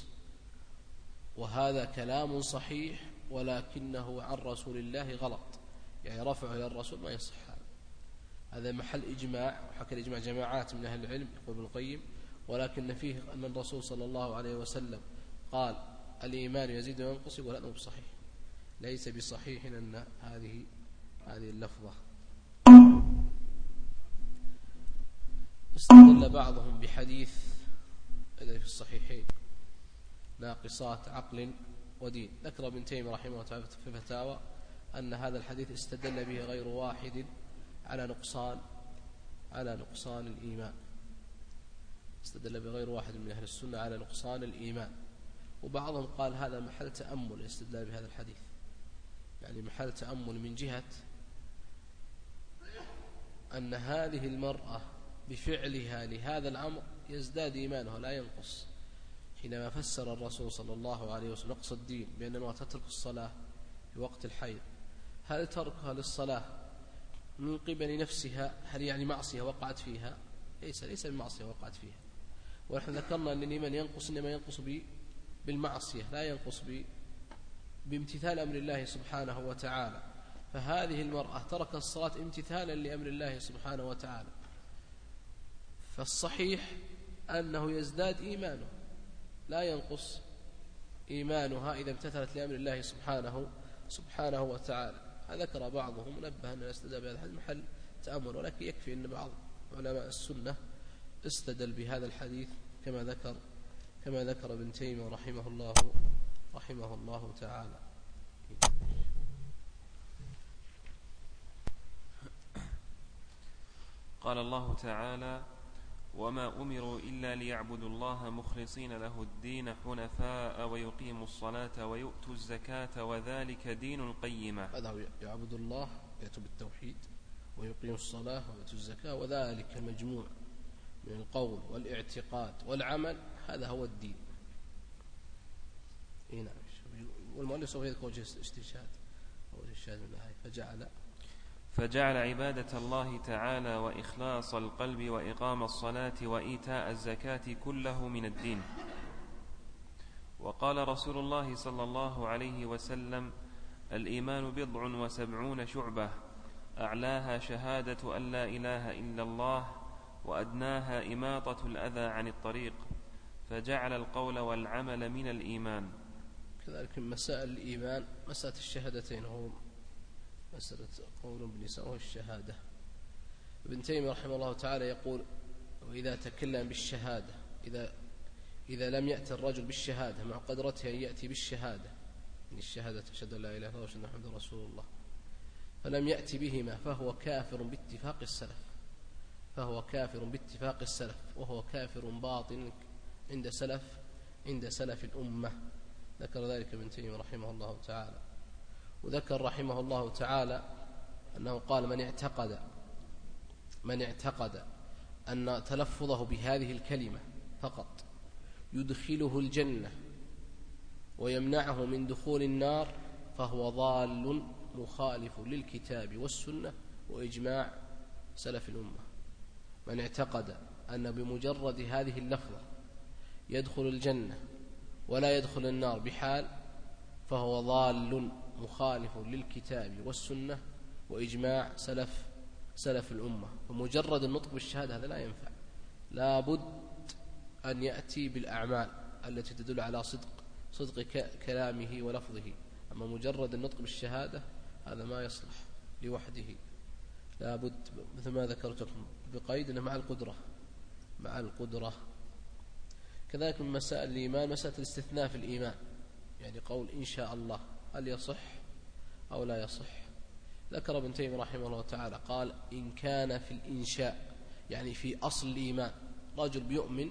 وهذا كلام صحيح ولكنه عن رسول الله غلط، يعني رفعه إلى الرسول ما يصح. هذا محل إجماع، وحكى الإجماع جماعات من أهل العلم يقول ابن القيم، ولكن فيه أن الرسول صلى الله عليه وسلم قال الإيمان يزيد وينقص، يقول هذا بصحيح، ليس بصحيح أن هذه هذه اللفظة. استدل بعضهم بحديث في الصحيحين ناقصات عقل ودين. ذكر ابن تيمية رحمه الله تعالى في فتاوى أن هذا الحديث استدل به غير واحد على نقصان على نقصان الإيمان، استدل بغير واحد من أهل السنة على نقصان الإيمان. وبعضهم قال هذا محل تأمل الاستدلال بهذا الحديث، يعني محل تأمل من جهة أن هذه المرأة بفعلها لهذا الأمر يزداد إيمانها لا ينقص. حينما فسر الرسول صلى الله عليه وسلم نقص الدين بأن المرأة تترك الصلاة في وقت الحيض، هل تركها للصلاة من قبل نفسها هل يعني معصية وقعت فيها؟ ليس ليس بمعصية وقعت فيها. ونحن ذكرنا أن الإيمان ينقص إنما ينقص بالمعصية لا ينقص بامتثال أمر الله سبحانه وتعالى. فهذه المرأة ترك الصلاة امتثالا لأمر الله سبحانه وتعالى، فالصحيح أنه يزداد إيمانه لا ينقص إيمانها إذا امتثلت لأمر الله سبحانه سبحانه وتعالى. ذكر بعضهم نبه أن الاستدلال بهذا الحديث محل تأمل، ولكن يكفي أن بعض علماء السنة استدل بهذا الحديث كما ذكر كما ذكر ابن تيمية رحمه الله رحمه الله تعالى. قال الله تعالى: وما أمروا إلا ليعبدوا الله مخلصين له الدين حنفاء ويقيموا الصلاة ويؤتوا الزكاة وذلك دين القيمة. هذا هو يعبد الله يأتوا بالتوحيد ويقيموا الصلاة ويؤتوا الزكاة، وذلك المجموع من القول والاعتقاد والعمل هذا هو الدين. إيه نعم. والمؤلف سوف يذكر وجه استشهاد أو استشهاد من الآية فجعل فجعل عبادة الله تعالى وإخلاص القلب وإقام الصلاة وإيتاء الزكاة كله من الدين. وقال رسول الله صلى الله عليه وسلم: الإيمان بضع وسبعون شعبة، أعلاها شهادة أن لا إله إلا الله وأدناها إماطة الأذى عن الطريق، فجعل القول والعمل من الإيمان. كذلك من مسائل الإيمان مسألة الشهادتين، هو مسألة قول باللسان وهو الشهادة. ابن تيمية رحمه الله تعالى يقول: وإذا تكلم بالشهادة، إذا إذا لم يأتي الرجل بالشهادة مع قدرته أن يأتي بالشهادة، من الشهادة أشهد أن لا إله إلا الله وأشهد أن محمدا رسول الله، فلم يأتي بهما فهو كافر باتفاق السلف فهو كافر باتفاق السلف وهو كافر باطن عند سلف عند سلف الأمة. ذكر ذلك ابن تيمية رحمه الله تعالى. وذكر رحمه الله تعالى أنه قال: من اعتقد من اعتقد أن تلفظه بهذه الكلمة فقط يدخله الجنة ويمنعه من دخول النار فهو ضال مخالف للكتاب والسنة وإجماع سلف الأمة. من اعتقد أن بمجرد هذه اللفظة يدخل الجنة ولا يدخل النار بحال فهو ضال مخالف للكتاب والسنة وإجماع سلف سلف الأمة. ومجرد النطق بالشهادة هذا لا ينفع، لا بد أن يأتي بالأعمال التي تدل على صدق صدق كلامه ولفظه. أما مجرد النطق بالشهادة هذا ما يصلح لوحده، لا بد مثل ما ذكرتكم بقيد أنه مع القدرة مع القدرة. كذلك من مسائل الإيمان مسألة الاستثناء في الإيمان، يعني قول إن شاء الله هل يصح أو لا يصح. ذكر ابن تيمية رحمه الله تعالى قال: إن كان في الإنشاء يعني في أصل الإيمان، رجل بيؤمن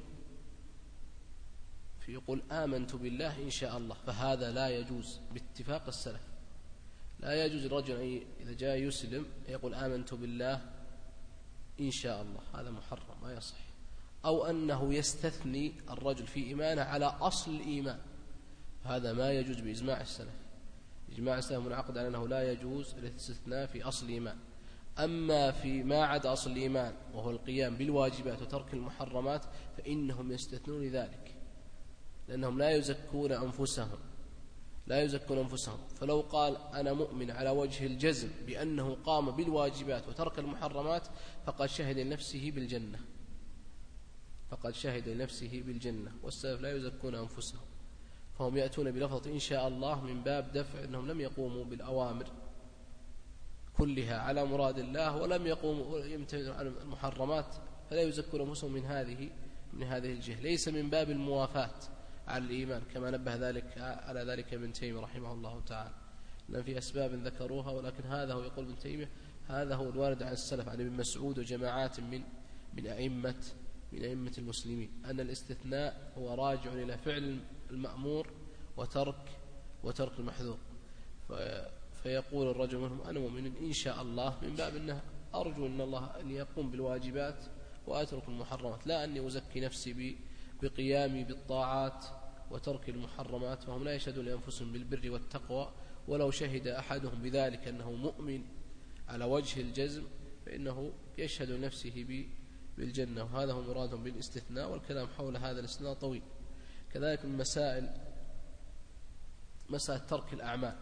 فيقول آمنت بالله إن شاء الله، فهذا لا يجوز باتفاق السلف. لا يجوز الرجل إذا جاء يسلم يقول آمنت بالله إن شاء الله، هذا محرم ما يصح. أو أنه يستثني الرجل في إيمانه على أصل الإيمان، هذا ما يجوز بإجماع السلف. إجماع السلف منعقد على أنه لا يجوز الاستثناء في أصل الإيمان. أما في ما عدا أصل الإيمان وهو القيام بالواجبات وترك المحرمات فإنهم يستثنون ذلك، لأنهم لا يزكون أنفسهم لا يزكون أنفسهم فلو قال أنا مؤمن على وجه الجزم بأنه قام بالواجبات وترك المحرمات فقد شهد لنفسه بالجنة فقد شهد لنفسه بالجنة. والسلف لا يزكون أنفسهم، فهم يأتون بلفظة إن شاء الله من باب دفع أنهم لم يقوموا بالأوامر كلها على مراد الله ولم يقوموا يمتنعوا عن المحرمات، فلا يزكون أنفسهم من هذه من هذه الجهة، ليس من باب الموافاة على الإيمان كما نبه ذلك على ذلك ابن تيمية رحمه الله تعالى، لأن في أسباب ذكروها، ولكن هذا هو يقول ابن تيمية هذا هو الوارد عن السلف عن ابن مسعود وجماعات من من أئمة من أئمة المسلمين، أن الاستثناء هو راجع إلى فعل المأمور وترك وترك المحذور. فيقول الرجل منهم أنا مؤمن إن شاء الله، من باب أنه أرجو أن الله أن يقوم بالواجبات وأترك المحرمات، لا أني أزكي نفسي بقيامي بالطاعات وترك المحرمات. فهم لا يشهدون لأنفسهم بالبر والتقوى، ولو شهد أحدهم بذلك أنه مؤمن على وجه الجزم فإنه يشهد نفسه بالجنة، وهذا هو مراد بالاستثناء، والكلام حول هذا الاستثناء طويل. كذلك من مسائل مسألة ترك الأعمال،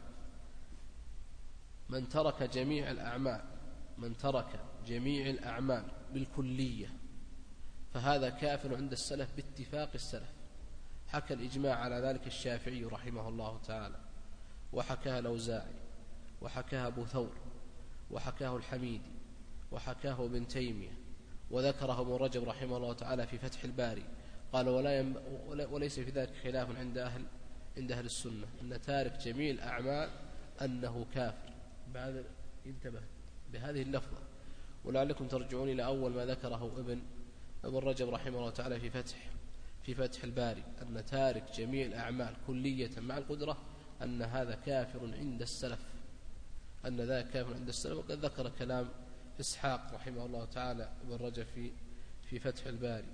من ترك جميع الأعمال من ترك جميع الأعمال بالكلية فهذا كافر عند السلف باتفاق السلف. حكى الإجماع على ذلك الشافعي رحمه الله تعالى، وحكاها الأوزاعي، وحكاها أبو ثور، وحكاه الحميدي، وحكاه ابن تيمية، وذكره ابن رجب رحمه الله تعالى في فتح الباري. قال ولا يم وليس في ذلك خلاف عند أهل عند أهل السنة أن تارك جميع الأعمال أنه كافر. بهذا انتبه بهذه اللفظة، ولعلكم ترجعون إلى أول ما ذكره ابن ابن رجب رحمه الله تعالى في فتح في فتح الباري، أن تارك جميع الأعمال كلية مع القدرة أن هذا كافر عند السلف، أن ذاك كافر عند السلف. وقد ذكر كلام إسحاق رحمه الله تعالى ابن رجب في في فتح الباري.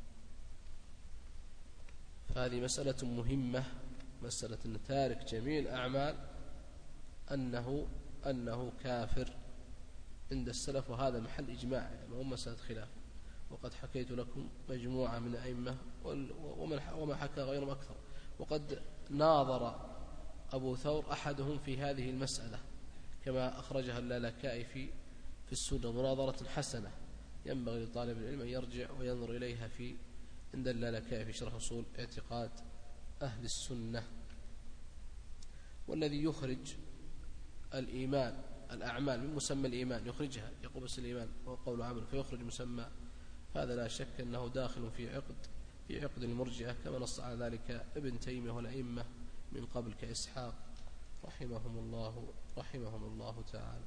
فهذه مسألة مهمة، مسألة أن تارك جميع الأعمال أنه أنه كافر عند السلف، وهذا محل إجماع يعني ما هو مسألة خلاف. وقد حكيت لكم مجموعة من الأئمة وما حكى غيرهم أكثر. وقد ناظر أبو ثور أحدهم في هذه المسألة كما أخرجها اللالكائي في في السنة، مناظرة حسنة ينبغي لطالب العلم أن يرجع وينظر إليها في عند اللالكائي في شرح أصول اعتقاد أهل السنة. والذي يخرج الإيمان الأعمال من مسمى الإيمان يخرجها، يقول بس الإيمان هو قول عمل فيخرج مسمى، هذا لا شك أنه داخل في عقد في عقد المرجئة، كما نص على ذلك ابن تيمية والأئمة من قبل كإسحاق رحمهم الله رحمهم الله تعالى.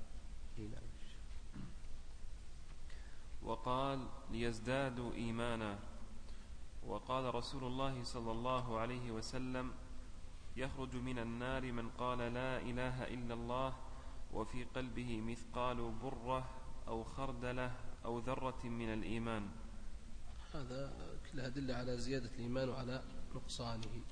وقال ليزدادوا إيمانا. وقال رسول الله صلى الله عليه وسلم يخرج من النار من قال لا إله إلا الله وفي قلبه مثقال برة أو خردلة أو ذرة من الإيمان. هذا كلها أدلة على زيادة الإيمان وعلى نقصانه.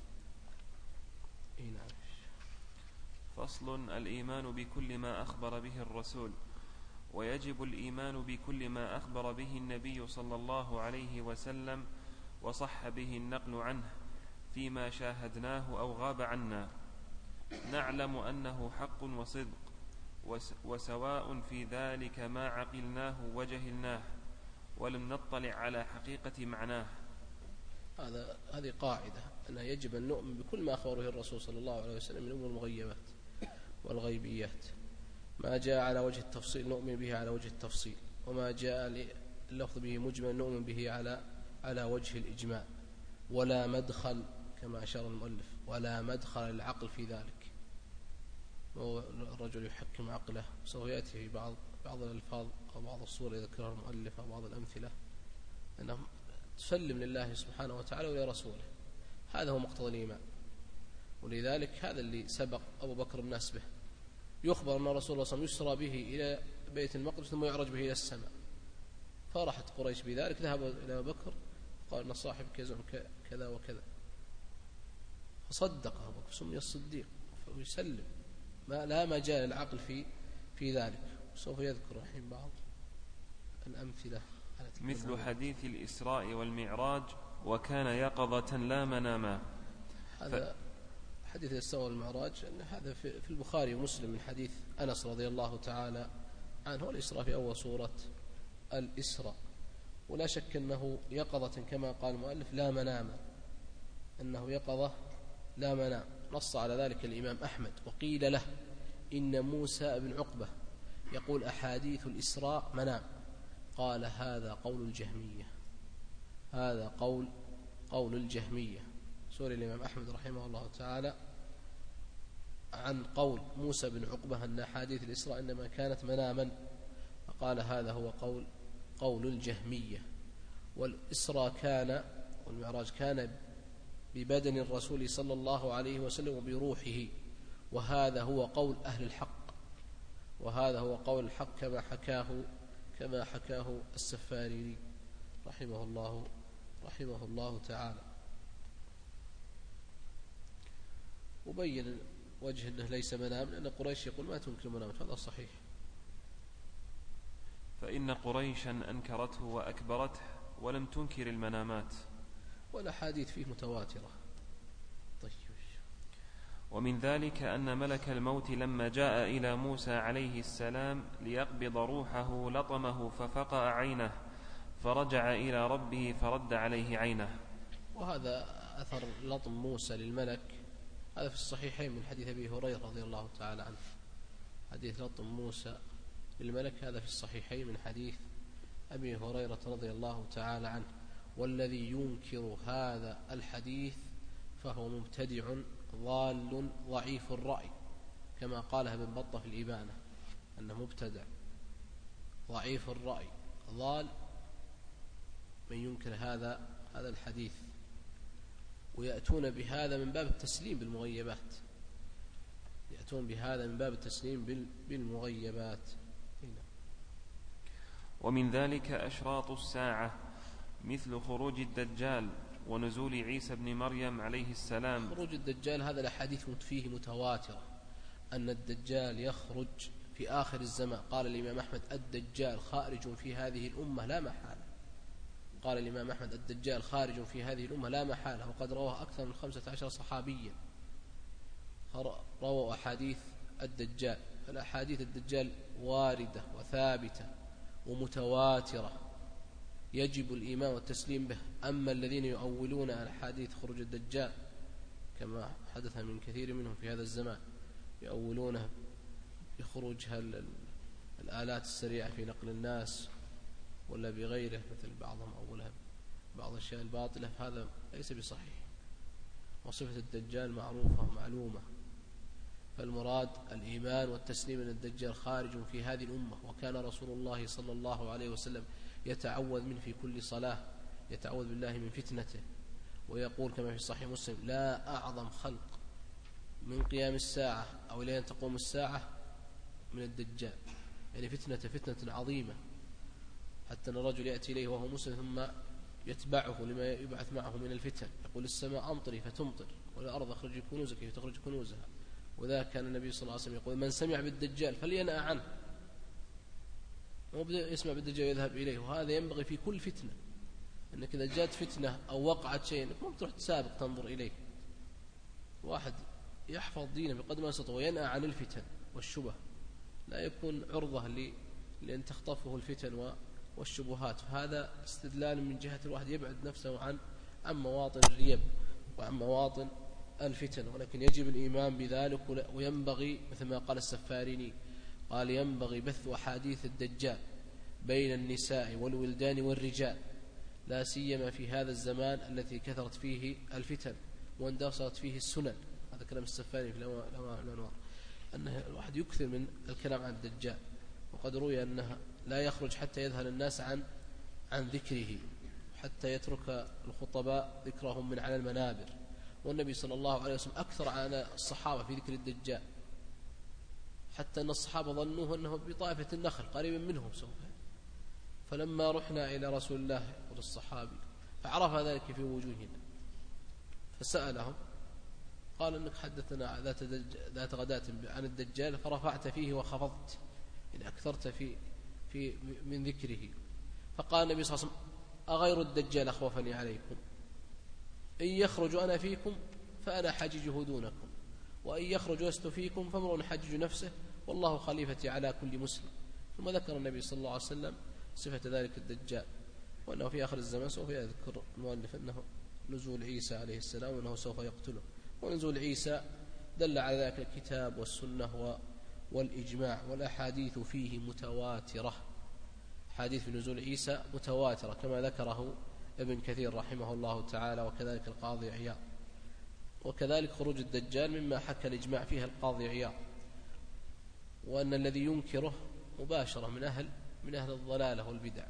فصل. الإيمان بكل ما أخبر به الرسول، ويجب الإيمان بكل ما أخبر به النبي صلى الله عليه وسلم وصح به النقل عنه فيما شاهدناه أو غاب عنا، نعلم أنه حق وصدق، وسواء في ذلك ما عقلناه وجهلناه ولم نطلع على حقيقة معناه. هذا هذه قاعدة أنه يجب أن نؤمن بكل ما أخبره الرسول صلى الله عليه وسلم من أمور المغيبات والغيبيات. ما جاء على وجه التفصيل نؤمن به على وجه التفصيل، وما جاء اللفظ به مجمل نؤمن به على على وجه الإجمال، ولا مدخل كما أشار المؤلف ولا مدخل العقل في ذلك. الرجل يحكم عقله، سوف يأتي في بعض بعض الألفاظ أو بعض الصور يذكرها المؤلف أو بعض الأمثلة أنه تسلم لله سبحانه وتعالى ولرسوله، هذا هو مقتضى الإيمان. ولذلك هذا اللي سبق أبو بكر الناس به، يخبر أن رسول الله صلى الله عليه وسلم يسرى به إلى بيت المقدس ثم يعرج به إلى السماء، فرحت قريش بذلك، ذهب إلى أبو بكر قال أن صاحبك يزعم كذا وكذا، فصدقه أبو بكر سمي الصديق، فيسلم ما لا مجال العقل في في ذلك. سوف يذكر الحين بعض الأمثلة مثل حديث الإسراء والمعراج وكان يقظة لا مناما. هذا ف... حديث الإسراء والمعراج هذا في البخاري ومسلم من حديث أنس رضي الله تعالى عنه، والإسراء في أول سورة الإسراء، ولا شك أنه يقظة كما قال المؤلف لا مناما، أنه يقظة لا منام. نص على ذلك الإمام أحمد. وقيل له إن موسى بن عقبة يقول أحاديث الإسراء منام، قال هذا قول الجهمية، هذا قول قول الجهمية. سوري الإمام أحمد رحمه الله تعالى عن قول موسى بن عقبة أن أحاديث الإسراء إنما كانت مناما، فقال هذا هو قول قول الجهمية. والإسراء كان والمعراج كان ببدن الرسول صلى الله عليه وسلم وبروحه، وهذا هو قول أهل الحق وهذا هو قول الحق كما حكاه كما حكاه السفاريني رحمه الله رحمه الله تعالى. وبين وجه أنه ليس منام، لأن قريش يقول ما تنكر منام، هذا صحيح. فإن قريشا أنكرته وأكبرته ولم تنكر المنامات، والأحاديث فيه متواترة. طيب. ومن ذلك أن ملك الموت لما جاء إلى موسى عليه السلام ليقبض روحه لطمه ففقأ عينه فرجع إلى ربه فرد عليه عينه. وهذا أثر لطم موسى للملك هذا في الصحيحين من حديث أبي هريرة رضي الله تعالى عنه. حديث لطم موسى للملك هذا في الصحيحين من حديث أبي هريرة رضي الله تعالى عنه. والذي ينكر هذا الحديث فهو مبتدع ضال ضعيف الرأي، كما قالها ابن بطة في الإبانة، أنه مبتدع ضعيف الرأي ضال من ينكر هذا هذا الحديث. ويأتون بهذا من باب التسليم بالمغيبات، يأتون بهذا من باب التسليم بالمغيبات. ومن ذلك أشراط الساعة مثل خروج الدجال ونزول عيسى بن مريم عليه السلام. خروج الدجال هذا الأحاديث فيه متواترة، أن الدجال يخرج في آخر الزمان. قال الإمام أحمد الدجال خارج في هذه الأمة لا محالة. قال الإمام أحمد الدجال خارج في هذه الأمة لا محالة. وقد رواه أكثر من خمسة عشر صحابيا رووا أحاديث الدجال. فالأحاديث الدجال واردة وثابتة ومتواترة يجب الإيمان والتسليم به. أما الذين يؤولون أحاديث خروج الدجال كما حدث من كثير منهم في هذا الزمان، يؤولونه بخروج الآلات السريعة في نقل الناس ولا بغيره، مثل بعضهم أولها بعض الأشياء الباطلة، فهذا ليس بصحيح. وصفة الدجال معروفة ومعلومة. فالمراد الإيمان والتسليم أن الدجال خارج في هذه الأمة. وكان رسول الله صلى الله عليه وسلم يتعوذ منه في كل صلاة، يتعوذ بالله من فتنته، ويقول كما في صحيح مسلم لا أعظم خلق من قيام الساعة أو إلى أن تقوم الساعة من الدجال. يعني فتنة فتنة عظيمة، حتى أن الرجل يأتي إليه وهو مسلم ثم يتبعه لما يبعث معه من الفتن، يقول السماء أمطري فتمطر والأرض أخرج كنوزك فتخرج كنوزها. وذا كان النبي صلى الله عليه وسلم يقول من سمع بالدجال فلينأ عنه، مو يسمع بالدجال يذهب إليه. وهذا ينبغي في كل فتنة، أنك إذا جاءت فتنة أو وقعت شيء أنك ممكن تروح تسابق تنظر إليه. واحد يحفظ دينه بقدر ما يستطيع وينأى عن الفتن والشبه، لا يكون عرضة لأن تخطفه الفتن والشبهات. فهذا استدلال من جهة الواحد يبعد نفسه عن عن مواطن الريب وعن مواطن الفتن. ولكن يجب الإيمان بذلك. وينبغي مثل ما قال السفاريني قال ينبغي بث أحاديث الدجال بين النساء والولدان والرجال، لا سيما في هذا الزمان الذي كثرت فيه الفتن واندثرت فيه السنن. هذا كلام السفاريني في الأنوار، أن الواحد يكثر من الكلام عن الدجال. وقد روي أنه لا يخرج حتى يذهل الناس عن عن ذكره، حتى يترك الخطباء ذكرهم من على المنابر. والنبي صلى الله عليه وسلم أكثر على الصحابة في ذكر الدجال، حتى أن الصحابة ظنوه أنه بطائفة النخل قريبا منهم سوف. فلما رحنا إلى رسول الله يقول الصحابي فعرف ذلك في وجوهنا فسألهم قال إنك حدثنا ذات, ذات غداة عن الدجال فرفعت فيه وخفضت، يعني أكثرت في في من ذكره. فقال النبي صلى الله عليه وسلم أغير الدجال أخوفني عليكم؟ إن يخرج أنا فيكم فأنا حججه دونكم، وإن يخرج لست فيكم فامرؤ حجج نفسه والله خليفتي على كل مسلم. ثم ذكر النبي صلى الله عليه وسلم صفة ذلك الدجال، وأنه في آخر الزمان سوف يذكر المؤلف أنه نزول عيسى عليه السلام وأنه سوف يقتله. ونزول عيسى دل على ذلك الكتاب والسنة والإجماع، والأحاديث فيه متواترة. حديث في نزول عيسى متواترة كما ذكره ابن كثير رحمه الله تعالى، وكذلك القاضي عياض. وكذلك خروج الدجال مما حكى الإجماع فيها القاضي عياض، وأن الذي ينكره مباشرة من أهل من أهل الضلالة والبدع،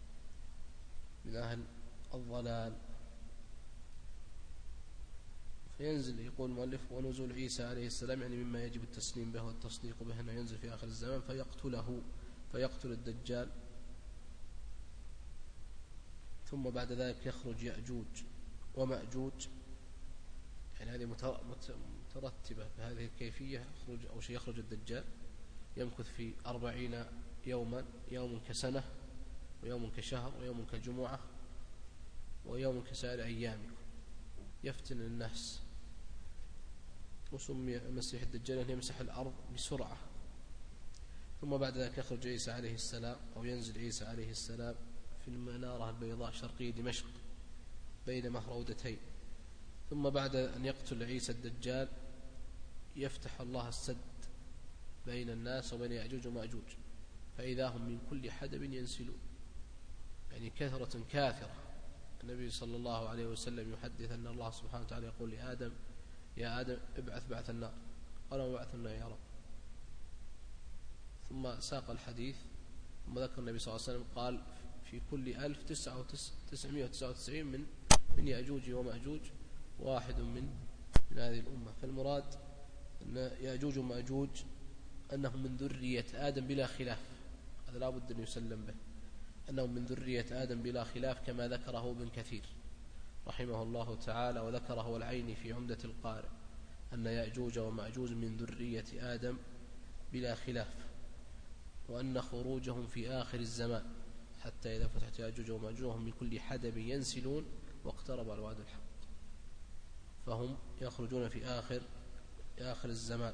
من أهل الضلال. فينزل يقول المؤلف ونزول عيسى عليه السلام يعني مما يجب التسليم به والتصديق به أنه ينزل في آخر الزمان فيقتله فيقتل الدجال، ثم بعد ذلك يخرج يأجوج ومأجوج، يعني هذه مترتبة بهذه الكيفية. يخرج أو شيء يخرج الدجال يمكث في أربعين يوما، يوم كسنة ويوم كشهر ويوم كجمعة ويوم كسائر أيامكم، يفتن الناس. وسمي المسيح الدجال أن يمسح الأرض بسرعة. ثم بعد ذلك يخرج عيسى عليه السلام أو ينزل عيسى عليه السلام في المنارة البيضاء شرقي دمشق بين مهرودتين. ثم بعد أن يقتل عيسى الدجال يفتح الله السد بين الناس وبين يأجوج ومأجوج، فإذا هم من كل حدب ينسلون، يعني كثرة كاثرة. النبي صلى الله عليه وسلم يحدث أن الله سبحانه وتعالى يقول لآدم يا آدم ابعث بعث النار، قال وما بعث النار يا رب. ثم ساق الحديث ثم ذكر النبي صلى الله عليه وسلم قال في كل ألف تسعمائة وتسعة وتسعين من من يأجوج ومأجوج واحد من من هذه الأمة. فالمراد أن يأجوج ومأجوج أنهم من ذرية آدم بلا خلاف، هذا لا بد أن يسلم به، أنهم من ذرية آدم بلا خلاف كما ذكره ابن كثير رحمه الله تعالى، وذكره العيني في عمدة القارئ أن يأجوج ومأجوج من ذرية آدم بلا خلاف، وأن خروجهم في آخر الزمان حتى إذا فتحت يأجوج ومأجوج وهم من كل حدب ينسلون واقترب الوعد الحق، فهم يخرجون في آخر آخر الزمان.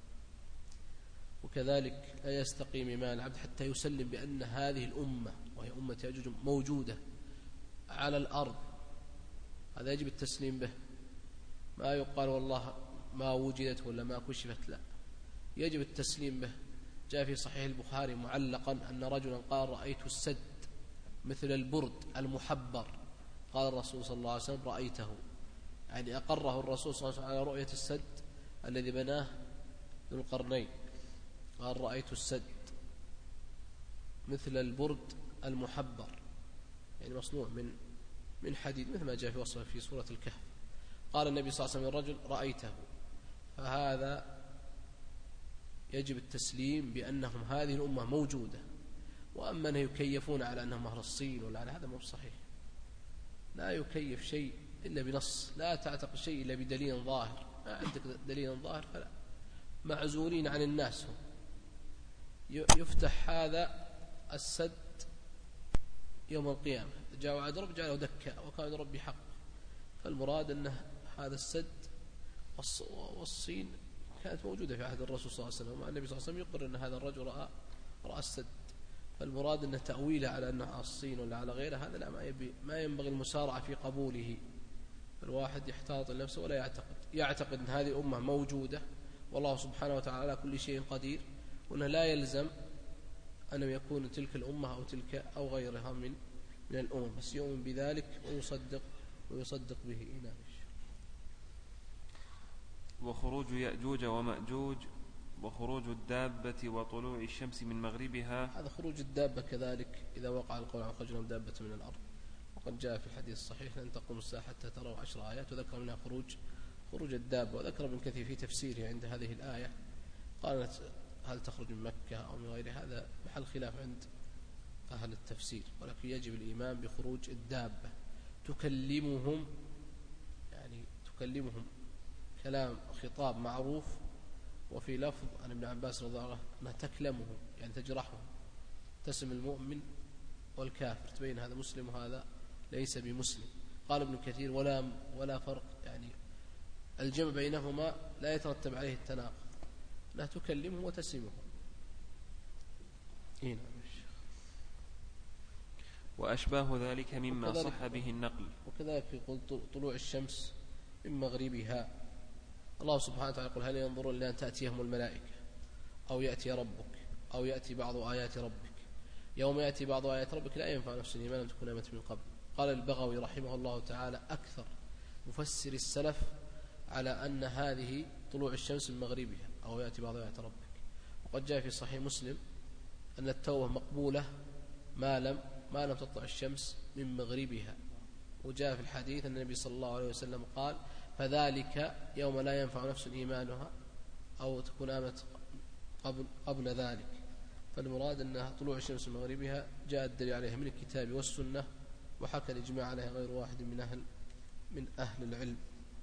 وكذلك لا يستقيم إيمان العبد حتى يسلم بأن هذه الأمة وهي أمة يأجوج موجودة على الأرض، هذا يجب التسليم به. ما يقال والله ما وجدت ولا ما كشفت، لا، يجب التسليم به. جاء في صحيح البخاري معلقا أن رجلا قال رأيت السد مثل البرد المحبر، قال الرسول صلى الله عليه وسلم رأيته، يعني أقره الرسول صلى الله عليه وسلم على رؤية السد الذي بناه ذو القرنين، قال رأيت السد مثل البرد المحبر، يعني مصنوع من من حديد مثل ما جاء في وصفه في سورة الكهف. قال النبي صلى الله عليه وسلم الرجل رأيته، فهذا يجب التسليم بأنهم هذه الأمة موجودة. وأما أن يكيفون على أنهم أهل الصين ولا على هذا مو صحيح، لا يكيف شيء إلا بنص، لا تعتقد شيء إلا بدليل ظاهر، ما عندك دليل ظاهر فلا، معزولين عن الناس. يفتح هذا السد يوم القيامة، جاء وعد رب جعله دكا وكان ربي حق. فالمراد أن هذا السد والصين كانت موجودة في عهد الرسول صلى الله عليه وسلم، والنبي صلى الله عليه وسلم يقر أن هذا الرجل رأى رأى السد. فالمراد أن تأويله على أنه على الصين ولا على غيره هذا لا، ما يبي ما ينبغي المسارعة في قبوله. الواحد يحتاط لنفسه ولا يعتقد يعتقد أن هذه الأمة موجودة والله سبحانه وتعالى على كل شيء قدير، وأنه لا يلزم أن يكون تلك الأمة أو تلك أو غيرها من من الأمم، بس يؤمن بذلك ويصدق ويصدق به. إناش. وخروج يأجوج ومأجوج وخروج الدابة وطلوع الشمس من مغربها، هذا خروج الدابة كذلك إذا وقع القول عن خرج دابة من الأرض، وقد جاء في الحديث الصحيح لن تقوم الساعة حتى تروا عشر آيات، وذكر منها خروج خروج الدابة. وذكر ابن كثير في تفسيره عند هذه الآية قالت هل تخرج من مكة أو من غيرها، هذا محل خلاف عند أهل التفسير، ولكن يجب الإيمان بخروج الدابة تكلمهم، يعني تكلمهم كلام خطاب معروف. وفي لفظ عن ابن عباس رضي الله عنه أنها تكلمهم يعني تجرحهم، تسم المؤمن والكافر، تبين هذا مسلم وهذا ليس بمسلم. قال ابن كثير ولا ولا فرق، يعني الجمع بينهما لا يترتب عليه التناقض، لا تكلمهم وتسمهم. هنا وأشباه ذلك مما صح به النقل. وكذلك يقول طلوع الشمس من مغربها، الله سبحانه وتعالى يقول هل ينظرون إلى أن تأتيهم الملائكة أو يأتي ربك أو يأتي بعض آيات ربك، يوم يأتي بعض آيات ربك لا ينفع نفس الإيمان لم تكن آمنت من قبل. قال البغوي رحمه الله تعالى أكثر مفسر السلف على أن هذه طلوع الشمس من مغربها أو يأتي بعض آيات ربك. وقد جاء في صحيح مسلم أن التوبة مقبولة ما لم ما لم تطلع الشمس من مغربها. وجاء في الحديث أن النبي صلى الله عليه وسلم قال فذلك يوم لا ينفع نفس إيمانها أو تكون آمنت قبل, قبل ذلك. فالمراد أنها طلوع الشمس من مغربها جاء الدليل عليها من الكتاب والسنة، وحكى الإجماع عليها غير واحد من أهل من أهل العلم.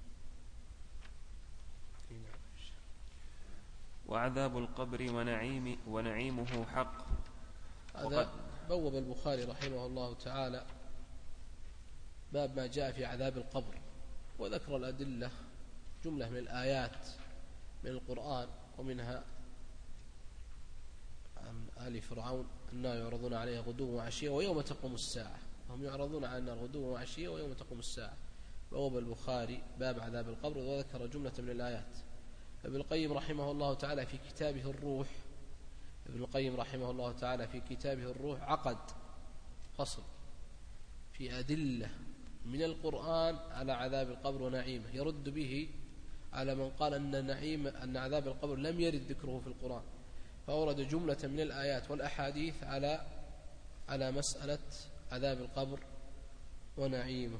وعذاب القبر ونعيم ونعيمه حق. هذا بوب البخاري رحمه الله تعالى باب ما جاء في عذاب القبر، وذكر الأدلة جملة من الآيات من القرآن، ومنها عن آل فرعون أنه يعرضون عليها غدوا وعشية ويوم تقوم الساعة، هم يعرضون على النار غدوا وعشية ويوم تقوم الساعة. بوب البخاري باب عذاب القبر وذكر جملة من الآيات. ابن القيم رحمه الله تعالى في كتابه الروح ابن القيم رحمه الله تعالى في كتابه الروح عقد فصل في أدلة من القرآن على عذاب القبر ونعيمه، يرد به على من قال أن نعيم أن عذاب القبر لم يرد ذكره في القرآن، فأورد جملة من الآيات والأحاديث على على مسألة عذاب القبر ونعيمه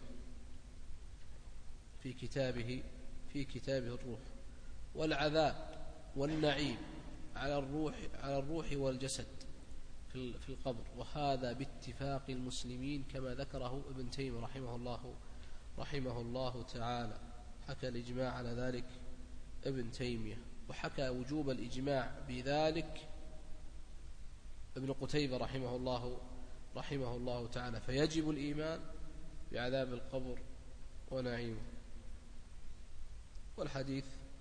في كتابه في كتابه الروح. والعذاب والنعيم على الروح على الروح والجسد في القبر، وهذا باتفاق المسلمين كما ذكره ابن تيمية رحمه الله رحمه الله تعالى. حكى الإجماع على ذلك ابن تيمية، وحكى وجوب الإجماع بذلك ابن قتيبة رحمه الله رحمه الله تعالى. فيجب الإيمان بعذاب القبر ونعيمه. والحديث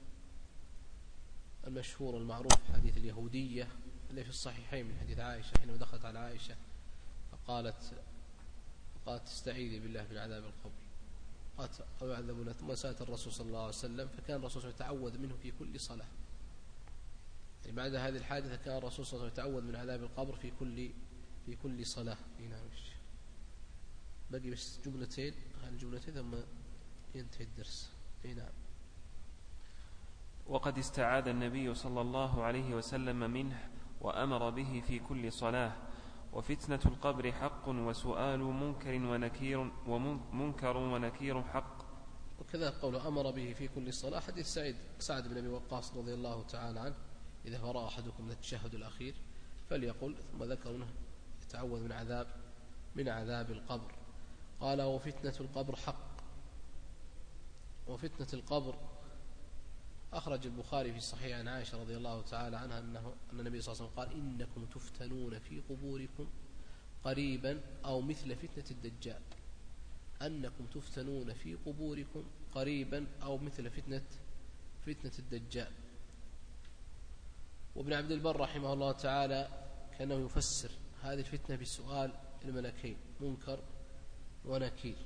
المشهور المعروف حديث اليهودية اللي في الصحيحين من حديث عائشة حينما دخلت على عائشة فقالت فقالت استعيذي بالله من عذاب القبر، قالت أعذبنا، ثم سألت الرسول صلى الله عليه وسلم، فكان الرسول صلى الله عليه وسلم يتعوذ منه في كل صلاة. يعني بعد هذه الحادثة كان الرسول صلى الله عليه وسلم يتعوذ من عذاب القبر في كل في كل صلاة. بقي بس جملتين، هذه الجملتين ثم ينتهي الدرس. نعم. وقد استعاذ النبي صلى الله عليه وسلم منه وأمر به في كل صلاة. وفتنة القبر حق، وسؤال منكر ونكير ومنكر ونكير حق. وكذا قوله أمر به في كل صلاة حديث سعيد سعد بن أبي وقاص رضي الله تعالى عنه، إذا فرغ أحدكم من التشهد الأخير فليقل، ثم ذكر منه يتعوذ من عذاب من عذاب القبر. قال وفتنة القبر حق. وفتنة القبر أخرج البخاري في الصحيح عن عائشة رضي الله تعالى عنها أنه أن النبي صلى الله عليه وسلم قال إنكم تفتنون في قبوركم قريبا أو مثل فتنة الدجال. أنكم تفتنون في قبوركم قريبا أو مثل فتنة فتنة الدجال. وابن عبد البر رحمه الله تعالى كأنه يفسر هذه الفتنة بسؤال الملكين منكر ونكير.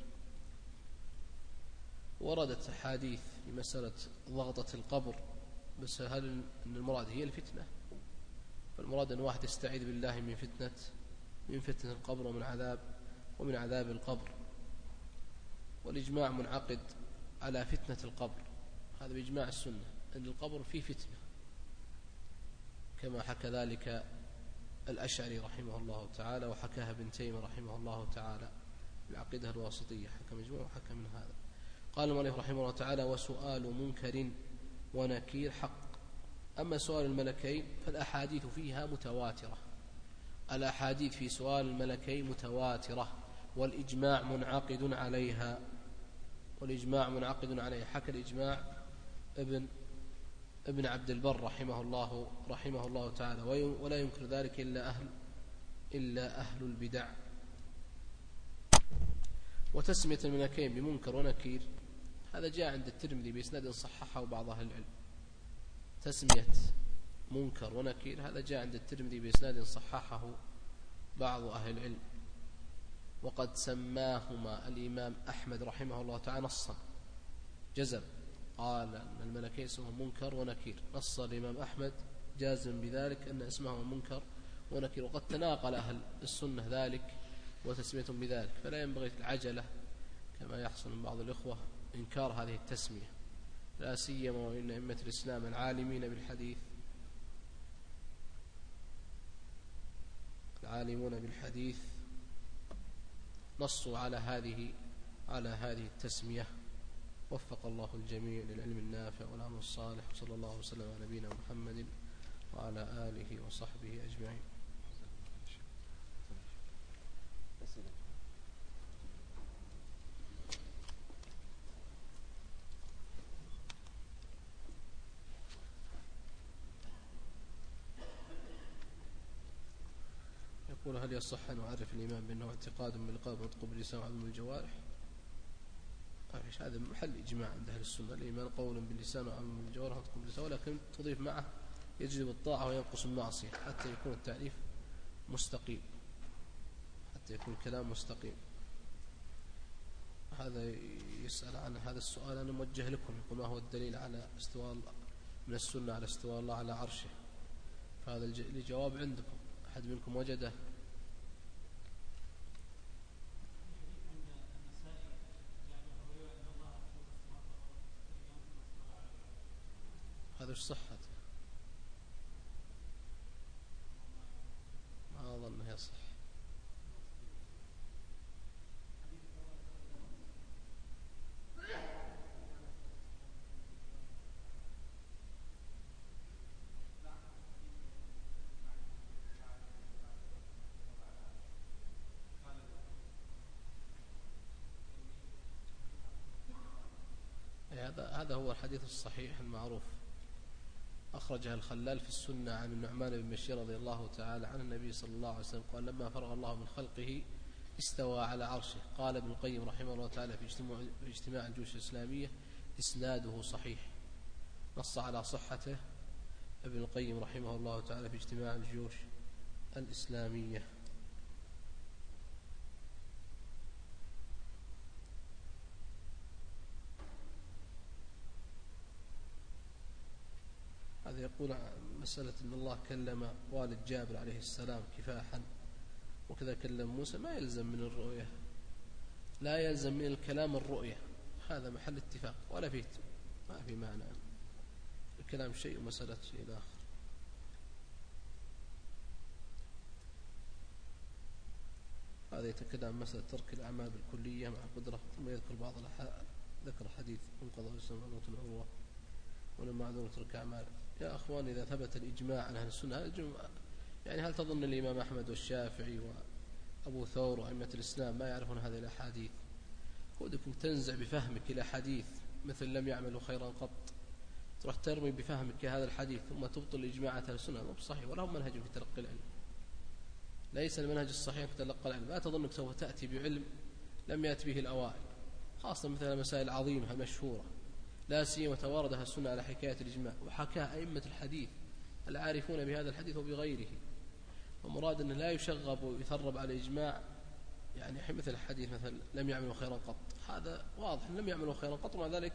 وردت أحاديث في مسألة ضغطة القبر، بس هل أن المراد هي الفتنة؟ فالمراد أن واحد يستعيذ بالله من فتنة من فتنة القبر ومن عذاب ومن عذاب القبر. والإجماع منعقد على فتنة القبر، هذا بإجماع السنة أن القبر فيه فتنة، كما حكى ذلك الأشعري رحمه الله تعالى، وحكاها ابن تيمية رحمه الله تعالى العقيدة الواسطية، حكى مجموع وحكى من هذا. قال المؤلف رحمه الله تعالى وسؤال منكر ونكير حق. أما سؤال الملكين فالأحاديث فيها متواترة، الأحاديث في سؤال الملكين متواترة، والإجماع منعقد عليها والإجماع منعقد عليها. حكى الإجماع ابن ابن عبد البر رحمه الله رحمه الله تعالى، ولا ينكر ذلك إلا أهل إلا أهل البدع. وتسمية الملكين بمنكر ونكير هذا جاء عند الترمذي بإسناد صححه بعض أهل العلم. تسمية منكر ونكير هذا جاء عند الترمذي بإسناد صححه بعض أهل العلم. وقد سماهما الإمام أحمد رحمه الله تعالى نصا جزم، قال أن الملكين اسمهم منكر ونكير، نص الإمام أحمد جازم بذلك أن اسمهم منكر ونكير. وقد تناقل أهل السنة ذلك وتسميتهم بذلك، فلا ينبغي العجلة كما يحصل من بعض الإخوة إنكار هذه التسمية، لا سيما وإن أئمة الإسلام العالمين بالحديث العالمون بالحديث نصوا على هذه على هذه التسمية. وفق الله الجميع للعلم النافع والعمل الصالح، وصلى الله وسلم على نبينا محمد وعلى آله وصحبه أجمعين. يقول: هل يصح أن نعرف الإيمان بأنه اعتقاد بالقلب ونطق باللسان وعمل بالجوارح؟ هذا محل إجماع عند أهل السنة، الإيمان قول باللسان وعمل بالجوارح ونطق باللسان، ولكن تضيف معه يجلب الطاعة وينقص المعصية حتى يكون التعريف مستقيم، حتى يكون الكلام مستقيم. هذا يسأل عن هذا السؤال، أنا موجه لكم، يقول: ما هو الدليل على استواء الله من السنة على استواء الله على عرشه؟ فهذا الجواب عندكم، أحد منكم وجده؟ هذا ايش صحته؟ ما أظن يصح. هذا هذا هو الحديث الصحيح المعروف، أخرجها الخلال في السنة عن النعمان بن بشير رضي الله تعالى عن النبي صلى الله عليه وسلم قال: لما فرغ الله من خلقه استوى على عرشه. قال ابن القيم رحمه الله تعالى في اجتماع, في اجتماع الجيوش الإسلامية: إسناده صحيح. نص على صحته ابن القيم رحمه الله تعالى في اجتماع الجيوش الإسلامية. هذا يقول مسألة أن الله كلم والد جابر عليه السلام كفاحا وكذا كلم موسى، ما يلزم من الرؤية، لا يلزم من الكلام الرؤية، هذا محل اتفاق، ولا فيه ما في معنى الكلام شيء ومسألة شيء آخر. هذا يتكلم عن مسألة ترك الأعمال بالكلية مع قدرة، ثم يذكر بعض الأحاديث، ذكر حديث انقضى الإسلام عن موت العروة ولما عذر ترك أعمال. يا أخوان، إذا ثبت الإجماع عن أهل السنة، يعني هل تظن الإمام أحمد والشافعي وأبو ثور وأئمة الإسلام ما يعرفون هذه الأحاديث؟ ودكم تنزع بفهمك إلى حديث مثل لم يعملوا خيرا قط، تروح ترمي بفهمك هذا الحديث ثم تبطل إجماعات أهل السنة، مو صحيح، ولا هم منهج في تلقي العلم. ليس المنهج الصحيح في تلقي العلم. لا تظن أنك سوف تأتي بعلم لم يأتي به الأوائل، خاصة مثل المسائل العظيمة المشهورة، لا سيما تواردها السنة على حكاية الإجماع، وحكاها أئمة الحديث العارفون بهذا الحديث وبغيره. ومراد أنه لا يشغب ويثرب على الإجماع، يعني مثل الحديث مثل لم يعملوا خيرا قط، هذا واضح لم يعملوا خيرا قط ومع ذلك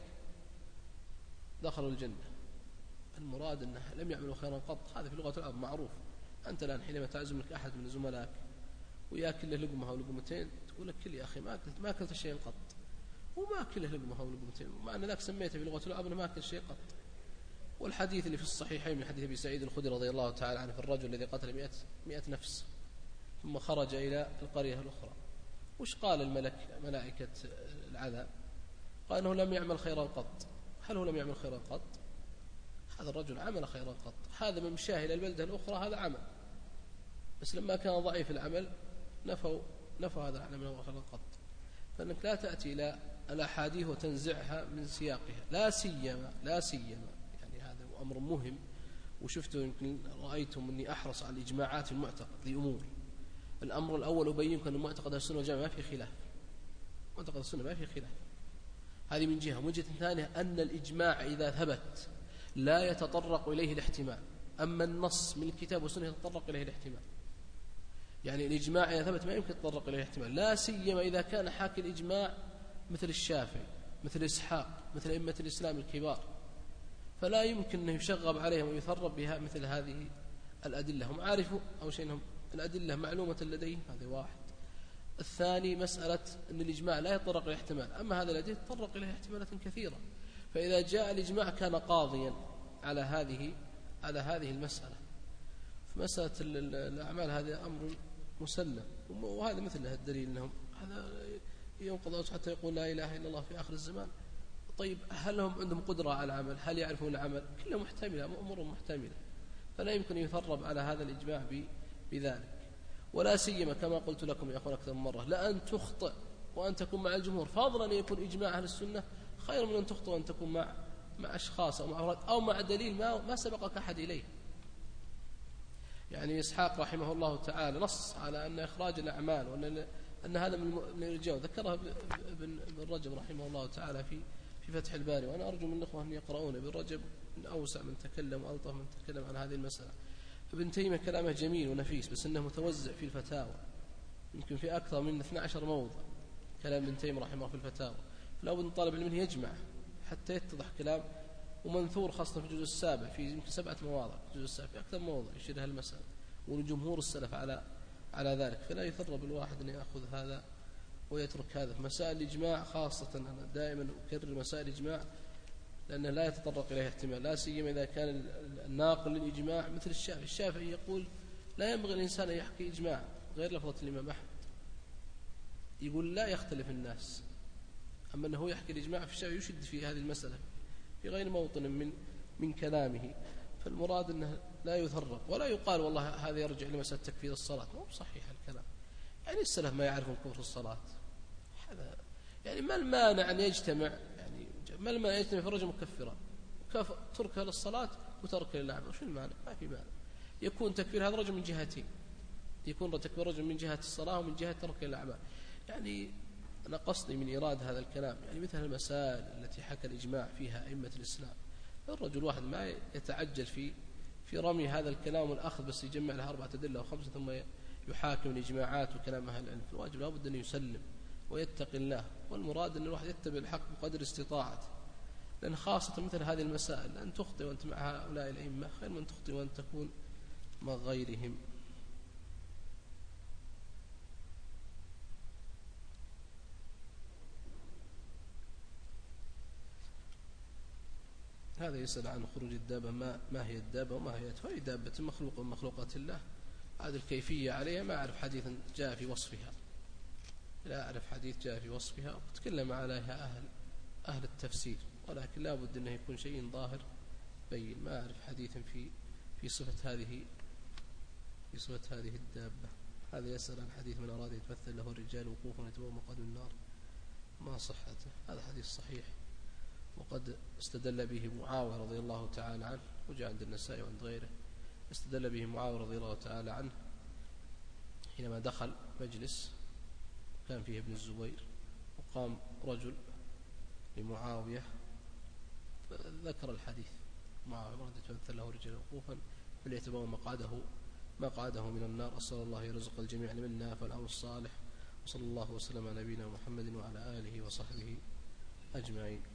دخلوا الجنة. المراد أنه لم يعملوا خيرا قط، هذا في لغة العرب معروف. أنت الآن حينما تعزم لك أحد من زملائك ويأكل له لقمة أو لقمتين، تقول لك: كل يا أخي، ما أكلت ما أكلت شيئا قط، وما أكله لقمة أو لقمتين، مع أن ذاك سميته في لغة العرب ما أكل شيء قط. والحديث اللي في الصحيحين من حديث أبي سعيد الخدري رضي الله تعالى عنه في الرجل الذي قتل مئة, مئة نفس ثم خرج إلى القرية الأخرى، وش قال الملك ملائكة العذاب؟ قال أنه لم يعمل خيرا قط. هل هو لم يعمل خيرا قط؟ هذا الرجل عمل خيرا قط، هذا من مشاه إلى البلدة الأخرى هذا عمل، بس لما كان ضعيف العمل نفوا نفوا هذا العمل من خيرا قط. فإنك لا تأتي إلى الأحاديث وتنزعها من سياقها، لا سيما لا سيما يعني هذا أمر مهم، وشفتوا يمكن رأيتم أني أحرص على الإجماعات في المعتقد لأمور. الأمر الأول أبينكم أن المعتقد السنة والجماعة ما في خلاف، معتقد السنة ما في خلاف، هذه من جهة. من جهة ثانية أن الإجماع إذا ثبت لا يتطرق إليه الاحتمال، أما النص من الكتاب والسنة يتطرق إليه الاحتمال. يعني الإجماع إذا ثبت ما يمكن يتطرق إليه الاحتمال، لا سيما إذا كان حاكي الإجماع مثل الشافعي مثل إسحاق مثل أئمة الإسلام الكبار، فلا يمكن أن يشغب عليهم ويثرب بها مثل هذه الأدلة. هم عارفوا أو شيء إنهم الأدلة معلومة لديهم، هذا واحد. الثاني مسألة أن الإجماع لا يتطرق إلى احتمال، أما هذا الذي يتطرق إليه احتمالات كثيرة، فإذا جاء الإجماع كان قاضيا على هذه على هذه المسألة. في مسألة الأعمال هذا أمر مسلم، وهذا مثل الدليل أنهم هذا ينقض حتى يقول لا إله إلا الله في آخر الزمان. طيب هل هم عندهم قدرة على العمل؟ هل يعرفون العمل؟ كلها محتملة، أمور محتملة، فلا يمكن يثرب على هذا الإجماع بذلك. ولا سيما كما قلت لكم يا أخوان أكثر من مرة، لأن تخطئ وأن تكون مع الجمهور فضلا أن يكون إجماع أهل السنة خير من أن تخطئ وأن تكون مع مع أشخاص أو مع أفراد أو مع دليل ما ما سبقك أحد إليه. يعني إسحاق رحمه الله تعالى نص على أن إخراج الأعمال وأن أن هذا من الرجال، ذكرها ابن رجب رحمه الله تعالى في في فتح الباري، وأنا أرجو من الأخوة أن يقرؤون. ابن رجب من أوسع من تكلم وألطف من تكلم عن هذه المسألة. ابن تيمية كلامه جميل ونفيس، بس أنه متوزع في الفتاوى، يمكن في أكثر من اثني عشر موضع كلام ابن تيمية رحمه الله في الفتاوى، فلا بد من طالب العلم يجمع حتى يتضح كلام، ومنثور خاصة في الجزء السابع في يمكن سبعة مواضع، الجزء السابع في أكثر موضع يشير هالمسألة، وجمهور السلف على على ذلك، فلا يثرب الواحد أن يأخذ هذا ويترك هذا. في مسائل الإجماع خاصة أنا دائما أكرر مسائل الإجماع لأنه لا يتطرق إليه احتمال، لا سيما إذا كان الناقل للإجماع مثل الشافعي. الشافعي يقول لا ينبغي الإنسان أن يحكي إجماع غير لفظة الإمام أحمد، يقول لا يختلف الناس، أما أنه يحكي الإجماع في الشافعي يشد في هذه المسألة في غير موطن من من كلامه. فالمراد أنه لا يثرق ولا يقال والله هذا يرجع لمسألة تكفير الصلاة، مو صحيح الكلام. يعني السلف ما يعرفون كفر الصلاة، هذا يعني ما المانع أن يجتمع، يعني ما المانع يجتمع في الرجل مكفرا تركها للصلاة وتركها للعمل، شو المانع؟ ما في مانع. يكون تكفير هذا الرجل من جهتين، يكون تكفير الرجل من جهة الصلاة ومن جهة ترك الأعمال. يعني أنا قصدي من إيراد هذا الكلام يعني مثل المسائل التي حكى الإجماع فيها أئمة الإسلام، الرجل واحد ما يتعجل في في رمي هذا الكلام والأخذ بس يجمع له أربعة أدلة وخمسة ثم يحاكم الإجماعات وكلام أهل العلم. الواجب لابد أن يسلم ويتقي الله، والمراد أن الواحد يتبع الحق بقدر استطاعته، لأن خاصة مثل هذه المسائل أن تخطئ وأنت مع هؤلاء الأئمة خير من تخطئ وأن تكون مع غيرهم. هذا يسأل عن خروج الدابة، ما, ما هي الدابة وما هي هي دابة مخلوق من مخلوقات الله، هذه الكيفية عليها ما أعرف حديثا جاء في وصفها، لا أعرف حديث جاء في وصفها وتكلم عليها أهل أهل التفسير، ولكن لا بد أنه يكون شيء ظاهر بين، ما أعرف حديثا في في صفة هذه في صفة هذه الدابة. هذا يسأل عن حديث من أراد يتمثل له الرجال وقوفا يتبوأ مقعده من النار، ما صحته، هذا حديث صحيح وقد استدل به معاوية رضي الله تعالى عنه، وجاء عند النسائي وعند غيره، استدل به معاوية رضي الله تعالى عنه حينما دخل مجلس كان فيه ابن الزبير وقام رجل لمعاوية ذكر الحديث، معاوية رضي يتمثل له رجال وقوفا فليتبوأ مقعده مقعده من النار. أسأل الله يرزق الجميع منا فالعمل الصالح، وصلى الله وسلم على نبينا محمد وعلى آله وصحبه أجمعين.